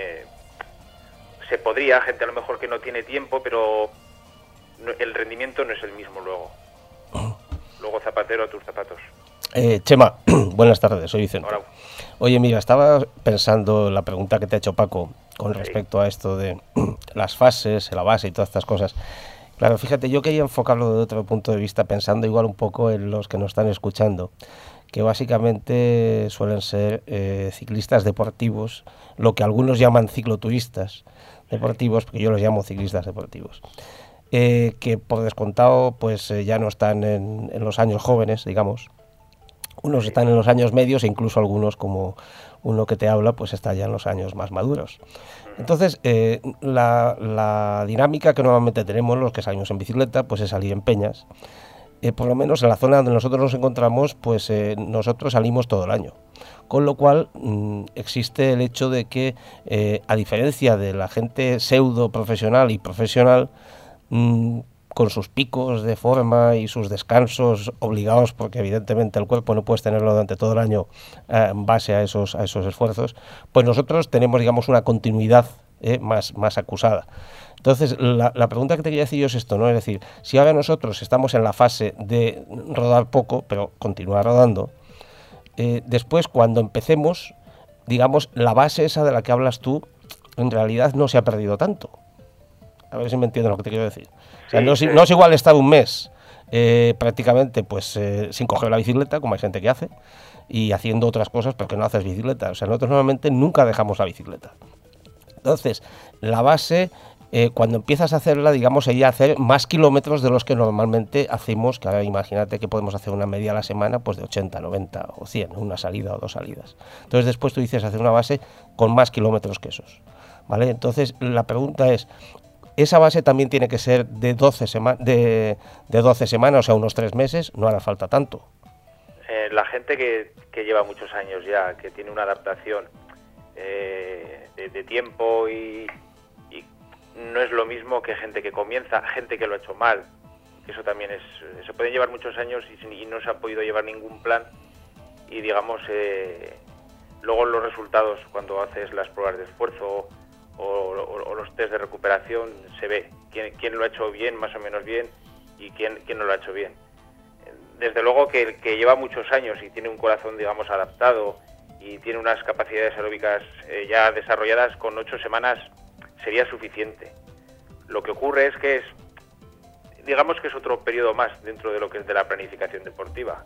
se podría, gente a lo mejor que no tiene tiempo, pero el rendimiento no es el mismo luego. Luego zapatero a tus zapatos. Chema, buenas tardes, soy Vicente. Hola. Oye, mira, estaba pensando la pregunta que te ha hecho Paco con respecto a esto de las fases, la base y todas estas cosas. Claro, fíjate, yo quería enfocarlo de otro punto de vista, pensando igual un poco en los que nos están escuchando, que básicamente suelen ser ciclistas deportivos, lo que algunos llaman cicloturistas deportivos, porque yo los llamo ciclistas deportivos, que por descontado pues ya no están en los años jóvenes, digamos. Unos están en los años medios e incluso algunos, como uno que te habla, pues está ya en los años más maduros. Entonces, la dinámica que normalmente tenemos los que salimos en bicicleta, pues es salir en peñas. Por lo menos en la zona donde nosotros nos encontramos, pues nosotros salimos todo el año. Con lo cual, existe el hecho de que, a diferencia de la gente pseudo profesional y profesional, con sus picos de forma y sus descansos obligados, porque evidentemente el cuerpo no puedes tenerlo durante todo el año en base a esos esfuerzos, pues nosotros tenemos, digamos, una continuidad más acusada. Entonces, la pregunta que te quería decir yo es esto, ¿no? Es decir, si ahora nosotros estamos en la fase de rodar poco, pero continuar rodando, después cuando empecemos, digamos, la base esa de la que hablas tú, en realidad no se ha perdido tanto. A ver si me entiendes lo que te quiero decir. O sea, no es igual estar un mes prácticamente pues sin coger la bicicleta, como hay gente que hace, y haciendo otras cosas, pero que no haces bicicleta. O sea, nosotros normalmente nunca dejamos la bicicleta. Entonces, la base, cuando empiezas a hacerla, digamos, sería hacer más kilómetros de los que normalmente hacemos, que ahora imagínate que podemos hacer una media a la semana, pues de 80, 90 o 100, una salida o 2 salidas. Entonces, después tú dices hacer una base con más kilómetros que esos, ¿vale? Entonces, la pregunta es, esa base también tiene que ser de 12 semanas, o sea, unos 3 meses, no hará falta tanto. La gente que lleva muchos años ya, que tiene una adaptación de tiempo y no es lo mismo que gente que comienza, gente que lo ha hecho mal. Eso también se pueden llevar muchos años y no se ha podido llevar ningún plan y digamos, luego los resultados cuando haces las pruebas de esfuerzo o los test de recuperación se ve quién lo ha hecho bien, más o menos bien, y quién no lo ha hecho bien. Desde luego que el que lleva muchos años y tiene un corazón, digamos, adaptado y tiene unas capacidades aeróbicas ya desarrolladas, con 8 semanas sería suficiente. Lo que ocurre es que digamos que es otro periodo más dentro de lo que es de la planificación deportiva.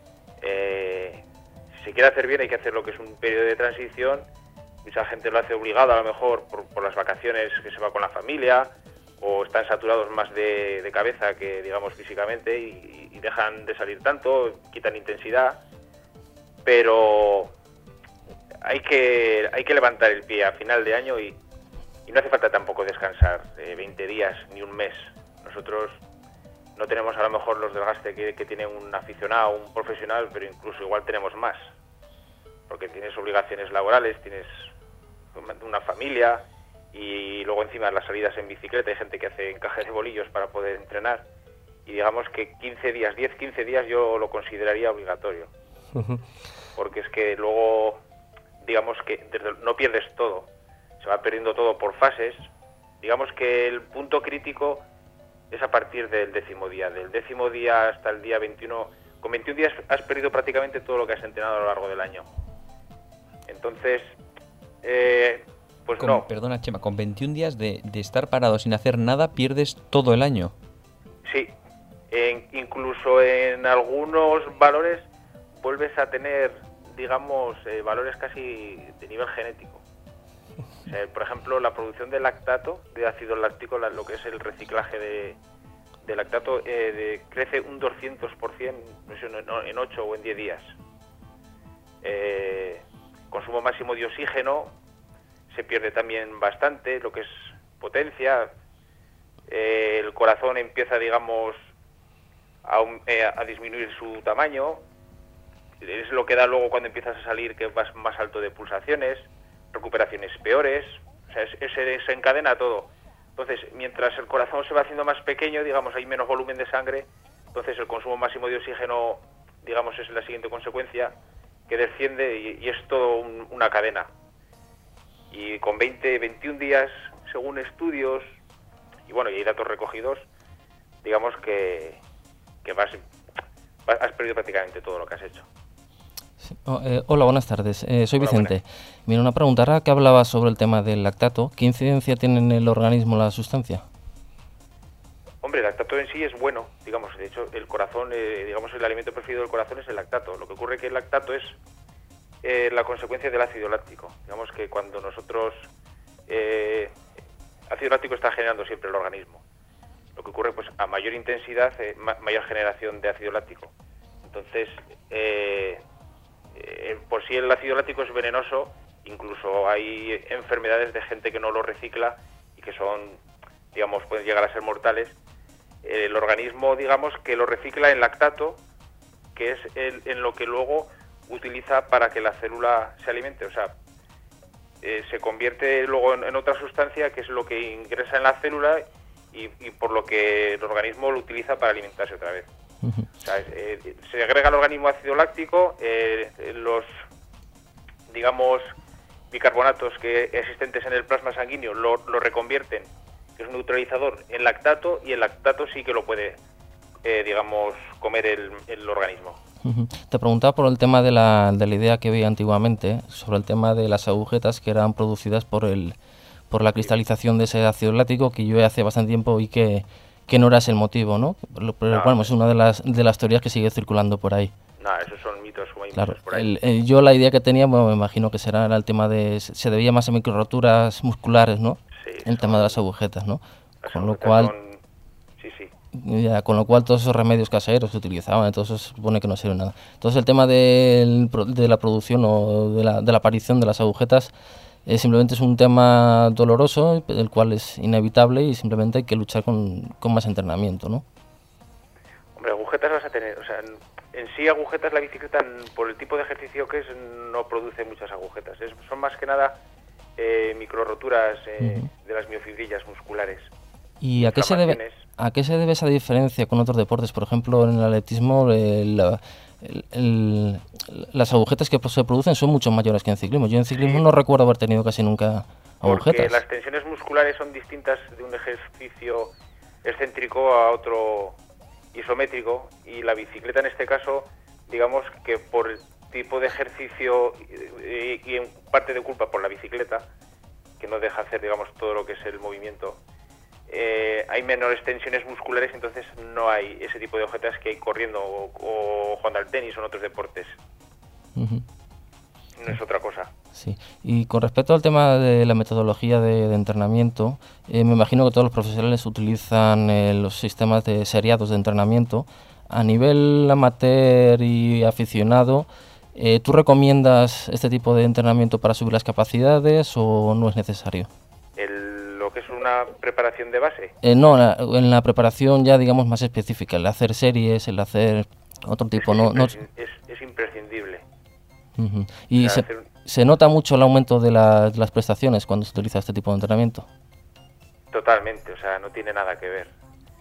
Si se quiere hacer bien hay que hacer lo que es un periodo de transición. Mucha gente lo hace obligado, a lo mejor por las vacaciones, que se va con la familia, o están saturados más de cabeza que, digamos, físicamente, y dejan de salir tanto, quitan intensidad, pero hay que levantar el pie a final de año y no hace falta tampoco descansar 20 días ni un mes. Nosotros no tenemos a lo mejor los desgastes que tiene un aficionado, un profesional, pero incluso igual tenemos más, porque tienes obligaciones laborales, tienes una familia, y luego encima las salidas en bicicleta. Hay gente que hace encajes de bolillos para poder entrenar, y digamos que 10-15 días yo lo consideraría obligatorio, porque es que luego, digamos que no pierdes todo, se va perdiendo todo por fases. Digamos que el punto crítico es a partir del 10º día. Del 10º día hasta el día 21, con 21 días has perdido prácticamente todo lo que has entrenado a lo largo del año. Entonces, pues no. Perdona, Chema, con 21 días de estar parado sin hacer nada, pierdes todo el año. Sí, incluso en algunos valores vuelves a tener, digamos, valores casi de nivel genético. O sea, por ejemplo, la producción de lactato, de ácido láctico, lo que es el reciclaje de lactato, crece un 200% en 8 o en 10 días. Consumo máximo de oxígeno se pierde también bastante, lo que es potencia. El corazón empieza, digamos, a disminuir su tamaño. Es lo que da luego cuando empiezas a salir, que vas más alto de pulsaciones, recuperaciones peores. O sea, se encadena todo. Entonces, mientras el corazón se va haciendo más pequeño, digamos, hay menos volumen de sangre, entonces el consumo máximo de oxígeno, digamos, es la siguiente consecuencia, que desciende, y es todo una cadena. Y con 21 días, según estudios, y bueno, y hay datos recogidos, digamos que has perdido prácticamente todo lo que has hecho. Sí. Hola, buenas tardes. Soy Hola, Vicente. buenas. Mira, una pregunta. Ahora que hablabas sobre el tema del lactato, ¿qué incidencia tiene en el organismo la sustancia? Hombre, el lactato en sí es bueno, digamos. De hecho, el corazón, digamos, el alimento preferido del corazón es el lactato. Lo que ocurre es que el lactato es la consecuencia del ácido láctico. Digamos que cuando nosotros... ácido láctico está generando siempre el organismo. Lo que ocurre, pues, a mayor intensidad, mayor generación de ácido láctico. Entonces, por si el ácido láctico es venenoso, incluso hay enfermedades de gente que no lo recicla y que son, digamos, pueden llegar a ser mortales. El organismo, digamos, que lo recicla en lactato, que es en lo que luego utiliza para que la célula se alimente. O sea, se convierte luego en otra sustancia que es lo que ingresa en la célula y por lo que el organismo lo utiliza para alimentarse otra vez. O sea, se agrega al organismo ácido láctico, los, digamos, bicarbonatos existentes en el plasma sanguíneo lo reconvierten, que es un neutralizador, en lactato, y el lactato sí que lo puede, digamos, comer el organismo. Te preguntaba por el tema de la idea que veía antiguamente, sobre el tema de las agujetas que eran producidas por la cristalización de ese ácido láctico, que yo hace bastante tiempo vi que no era ese el motivo, ¿no? Pero No, bueno, es una de las teorías que sigue circulando por ahí. No, esos son mitos, como hay Claro, muchos por ahí. yo la idea que tenía, bueno, me imagino que era el tema de... Se debía más a microroturas musculares, ¿no? Sí, el tema de las agujetas, ¿no? Las Con lo agujetas cual... Sí. Ya, con lo cual todos esos remedios caseros se utilizaban, entonces se supone que no sirve nada. Entonces el tema de la producción o de la aparición de las agujetas simplemente es un tema doloroso, el cual es inevitable y simplemente hay que luchar con más entrenamiento, ¿no? Hombre, agujetas vas a tener, o sea, en sí agujetas la bicicleta, por el tipo de ejercicio que es, no produce muchas agujetas. Son más que nada microroturas de las miofibrillas musculares. ¿Y a qué se debe esa diferencia con otros deportes? Por ejemplo, en el atletismo las agujetas que se producen son mucho mayores que en ciclismo. Yo en ciclismo no recuerdo haber tenido casi nunca agujetas. Porque las tensiones musculares son distintas de un ejercicio excéntrico a otro isométrico, y la bicicleta en este caso, digamos que por tipo de ejercicio y en parte de culpa por la bicicleta, que no deja hacer, digamos, todo lo que es el movimiento, hay menores tensiones musculares, entonces no hay ese tipo de objetos que hay corriendo o jugando al tenis o en otros deportes. No es otra cosa. Sí. Y con respecto al tema de la metodología de entrenamiento, me imagino que todos los profesionales utilizan los sistemas de seriados de entrenamiento. A nivel amateur y aficionado, ¿tú recomiendas este tipo de entrenamiento para subir las capacidades o no es necesario? Lo que es una preparación de base. No, en la preparación ya, digamos, más específica, el hacer series, el hacer otro tipo. Es imprescindible. ¿Y se nota mucho el aumento de las prestaciones cuando se utiliza este tipo de entrenamiento? Totalmente, o sea, no tiene nada que ver.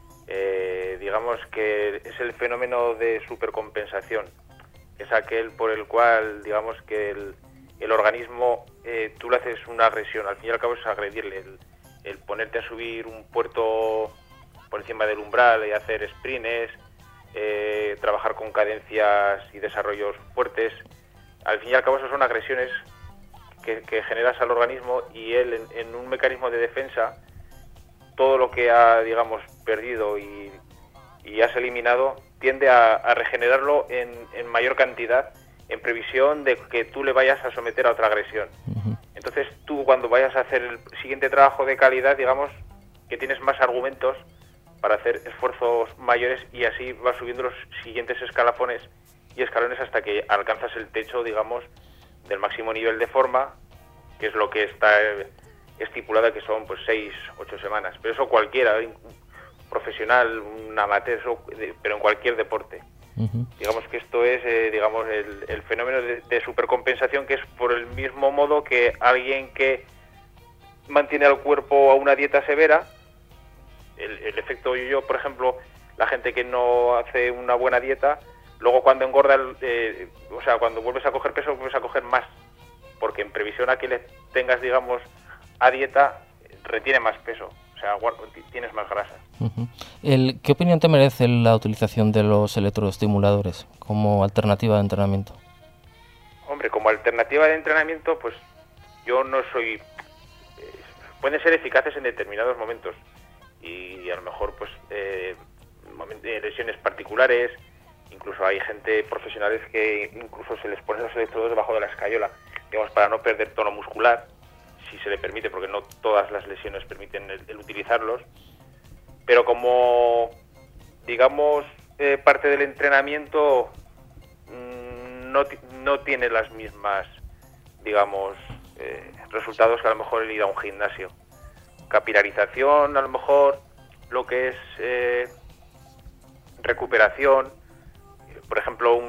Digamos que es el fenómeno de supercompensación, que es aquel por el cual, digamos, que el organismo, tú le haces una agresión, al fin y al cabo es agredirle, el ponerte a subir un puerto por encima del umbral y hacer sprints, trabajar con cadencias y desarrollos fuertes. Al fin y al cabo eso son agresiones que generas al organismo, y él en un mecanismo de defensa, todo lo que ha, digamos, perdido y has eliminado, tiende a regenerarlo en mayor cantidad, en previsión de que tú le vayas a someter a otra agresión. Entonces tú, cuando vayas a hacer el siguiente trabajo de calidad, digamos que tienes más argumentos para hacer esfuerzos mayores, y así vas subiendo los siguientes escalafones y escalones hasta que alcanzas el techo, digamos, del máximo nivel de forma, que es lo que está estipulado, que son pues 6-8 semanas. Pero eso cualquiera, un profesional, un amateur, pero en cualquier deporte. Digamos que esto es, digamos, el fenómeno de supercompensación, que es por el mismo modo que alguien que mantiene al cuerpo a una dieta severa, el efecto yo, por ejemplo, la gente que no hace una buena dieta, luego cuando engorda, o sea, cuando vuelves a coger peso, vuelves a coger más, porque en previsión a que le tengas, digamos, a dieta, retiene más peso, o sea, tienes más grasa. ¿Qué opinión te merece la utilización de los electroestimuladores como alternativa de entrenamiento? Hombre, como alternativa de entrenamiento, pues yo no soy... pueden ser eficaces en determinados momentos, y a lo mejor pues lesiones particulares. Incluso hay gente profesionales que incluso se les ponen los electrodos debajo de la escayola, digamos, para no perder tono muscular, si se le permite, porque no todas las lesiones permiten el utilizarlos. Pero como, digamos, parte del entrenamiento no tiene las mismas, digamos, resultados que a lo mejor el ir a un gimnasio. Capilarización, a lo mejor, lo que es recuperación, por ejemplo,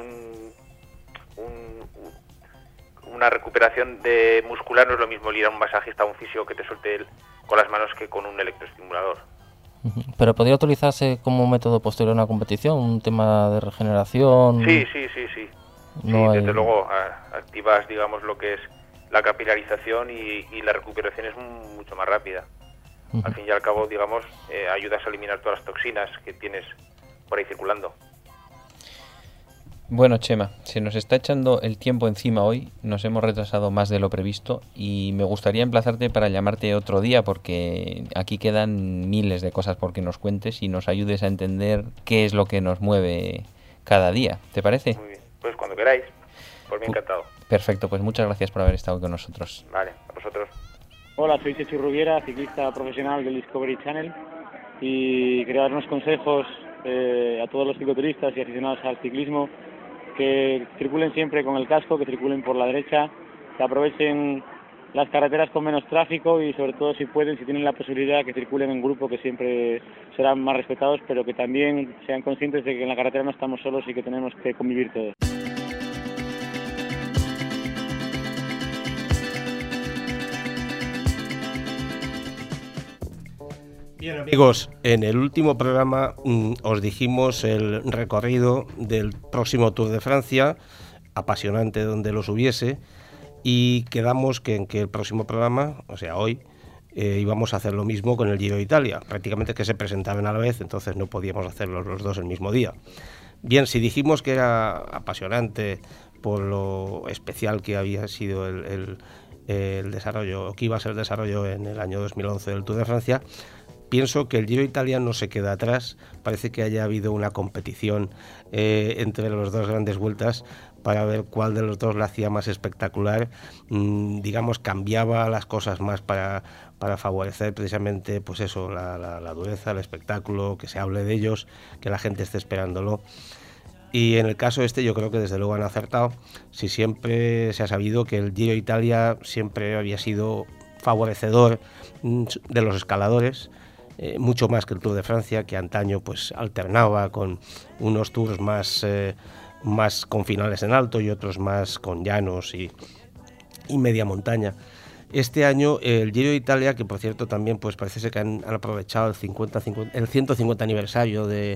una recuperación de muscular no es lo mismo el ir a un masajista o un fisio que te suelte con las manos que con un electroestimulador. ¿Pero podría utilizarse como método posterior a una competición, un tema de regeneración? Sí. Desde luego activas, digamos, lo que es la capilarización, y la recuperación es mucho más rápida. Al fin y al cabo, digamos, ayudas a eliminar todas las toxinas que tienes por ahí circulando. Bueno, Chema, se nos está echando el tiempo encima hoy, nos hemos retrasado más de lo previsto, y me gustaría emplazarte para llamarte otro día, porque aquí quedan miles de cosas por que nos cuentes y nos ayudes a entender qué es lo que nos mueve cada día. ¿Te parece? Muy bien, pues cuando queráis, por mí encantado. Perfecto, pues muchas gracias por haber estado con nosotros. Vale, a vosotros. Hola, soy Chechu Rubiera, ciclista profesional del Discovery Channel, y quería dar unos consejos a todos los cicloturistas y aficionados al ciclismo: que circulen siempre con el casco, que circulen por la derecha, que aprovechen las carreteras con menos tráfico, y sobre todo, si pueden, si tienen la posibilidad, que circulen en grupo, que siempre serán más respetados, pero que también sean conscientes de que en la carretera no estamos solos y que tenemos que convivir todos. Bien, amigos, en el último programa os dijimos el recorrido del próximo Tour de Francia, apasionante donde los hubiese, y quedamos en que el próximo programa, o sea, hoy, íbamos a hacer lo mismo con el Giro de Italia. Prácticamente que se presentaban a la vez, entonces no podíamos hacerlos los dos el mismo día. Bien, si dijimos que era apasionante por lo especial que había sido el desarrollo, o que iba a ser el desarrollo en el año 2011 del Tour de Francia, pienso que el Giro de Italia no se queda atrás. Parece que haya habido una competición entre los dos grandes vueltas para ver cuál de los dos la hacía más espectacular, digamos, cambiaba las cosas más para favorecer precisamente pues eso, la dureza, el espectáculo, que se hable de ellos, que la gente esté esperándolo. Y en el caso este yo creo que desde luego han acertado. Si siempre se ha sabido que el Giro de Italia siempre había sido favorecedor de los escaladores, mucho más que el Tour de Francia, que antaño pues alternaba con unos tours más con finales en alto y otros más con llanos y media montaña. Este año el Giro de Italia, que por cierto también pues parece ser que han aprovechado el 150 aniversario de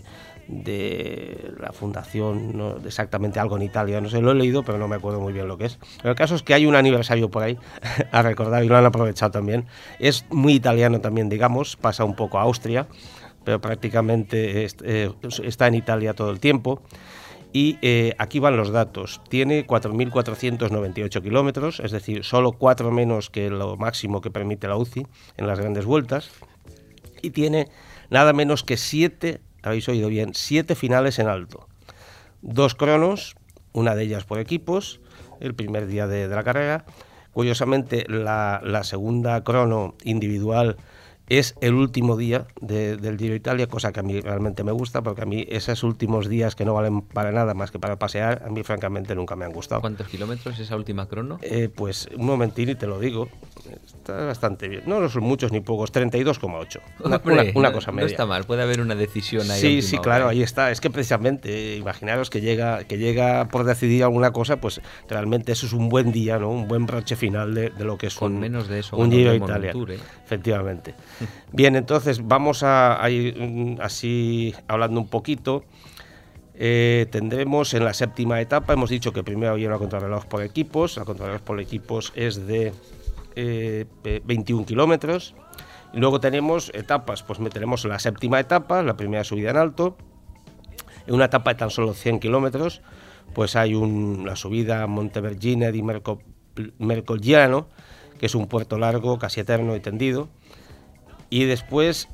la fundación, no exactamente algo en Italia, no sé, lo he leído pero no me acuerdo muy bien lo que es. Pero el caso es que hay un aniversario por ahí a recordar y lo han aprovechado también. Es muy italiano también, digamos, pasa un poco a Austria, pero prácticamente está en Italia todo el tiempo. Y aquí van los datos. Tiene 4.498 kilómetros, es decir, solo 4 menos que lo máximo que permite la UCI en las grandes vueltas. Y tiene nada menos que 7, habéis oído bien, 7 finales en alto. 2 cronos, una de ellas por equipos, el primer día de la carrera. Curiosamente, la segunda crono individual es el último día del Giro de Italia, cosa que a mí realmente me gusta, porque a mí esos últimos días que no valen para nada más que para pasear, a mí francamente nunca me han gustado. ¿Cuántos kilómetros esa última crono? Pues un momentín y te lo digo, está bastante bien. No son muchos ni pocos, 32,8. Una cosa media. No está mal, puede haber una decisión ahí. Sí, claro, ahí está. Es que precisamente, imaginaros que llega por decidir alguna cosa, pues realmente eso es un buen día, ¿no? Un buen broche final de lo que es con menos de eso, un Giro de Italia. Efectivamente. Bien, entonces vamos a ir así hablando un poquito. Tendremos en la séptima etapa, hemos dicho que primero había una contrarreloj por equipos. La contrarreloj por equipos es de 21 kilómetros. Y luego tenemos etapas, pues meteremos la séptima etapa, la primera subida en alto. En una etapa de tan solo 100 kilómetros, pues hay la subida a Montevergine di Mercogliano, que es un puerto largo, casi eterno y tendido. Y después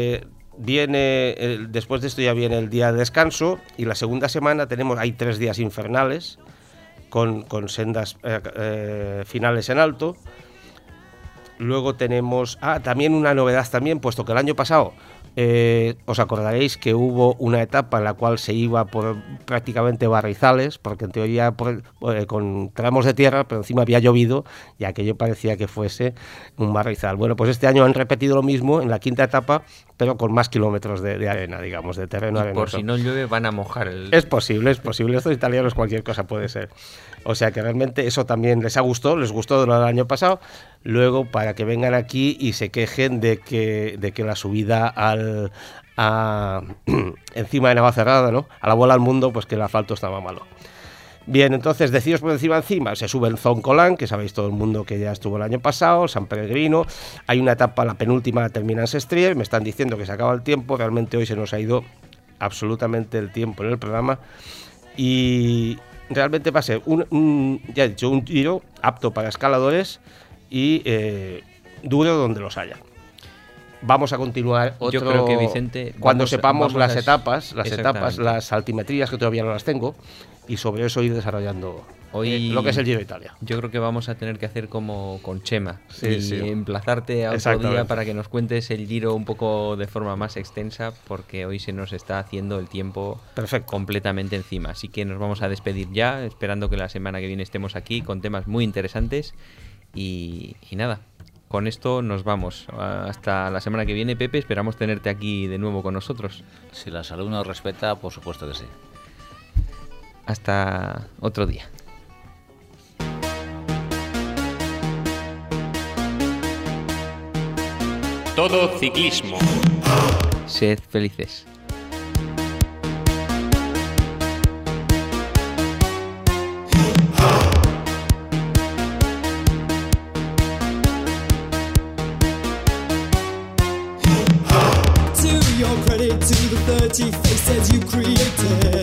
después de esto ya viene el día de descanso, y la segunda semana hay 3 días infernales con sendas finales en alto. Luego tenemos también una novedad también, puesto que el año pasado os acordaréis que hubo una etapa en la cual se iba por prácticamente barrizales, porque en teoría con tramos de tierra, pero encima había llovido y aquello parecía que fuese un barrizal. Bueno, pues este año han repetido lo mismo en la quinta etapa, pero con más kilómetros de arena, digamos, de terreno arenoso. Por si no llueve van a mojar Es posible. Estos italianos cualquier cosa puede ser. O sea que realmente eso también les gustó de lo del año pasado. Luego, para que vengan aquí y se quejen de que la subida encima de Navacerrada, ¿no?, a la vuelta al mundo, pues que el asfalto estaba malo. Bien, entonces, deciros por encima, se sube el Zoncolan, que sabéis todo el mundo que ya estuvo el año pasado, el San Pellegrino. Hay una etapa, la penúltima, termina en Sestriere. Me están diciendo que se acaba el tiempo. Realmente hoy se nos ha ido absolutamente el tiempo en el programa. Y realmente va a ser un giro apto para escaladores y duro donde los haya. Vamos a continuar Yo creo que, Vicente, cuando sepamos las etapas, las altimetrías, que todavía no las tengo, y sobre eso ir desarrollando hoy lo que es el Giro de Italia. Yo creo que vamos a tener que hacer como con Chema sí. Emplazarte a otro día para que nos cuentes el Giro un poco de forma más extensa, porque hoy se nos está haciendo el tiempo completamente encima. Así que nos vamos a despedir ya, esperando que la semana que viene estemos aquí con temas muy interesantes. Y nada, con esto nos vamos. Hasta la semana que viene, Pepe. Esperamos tenerte aquí de nuevo con nosotros. Si la salud nos respeta, por supuesto que sí. Hasta otro día. Todo ciclismo. Sed felices. To your credit, to the 30 faces you created,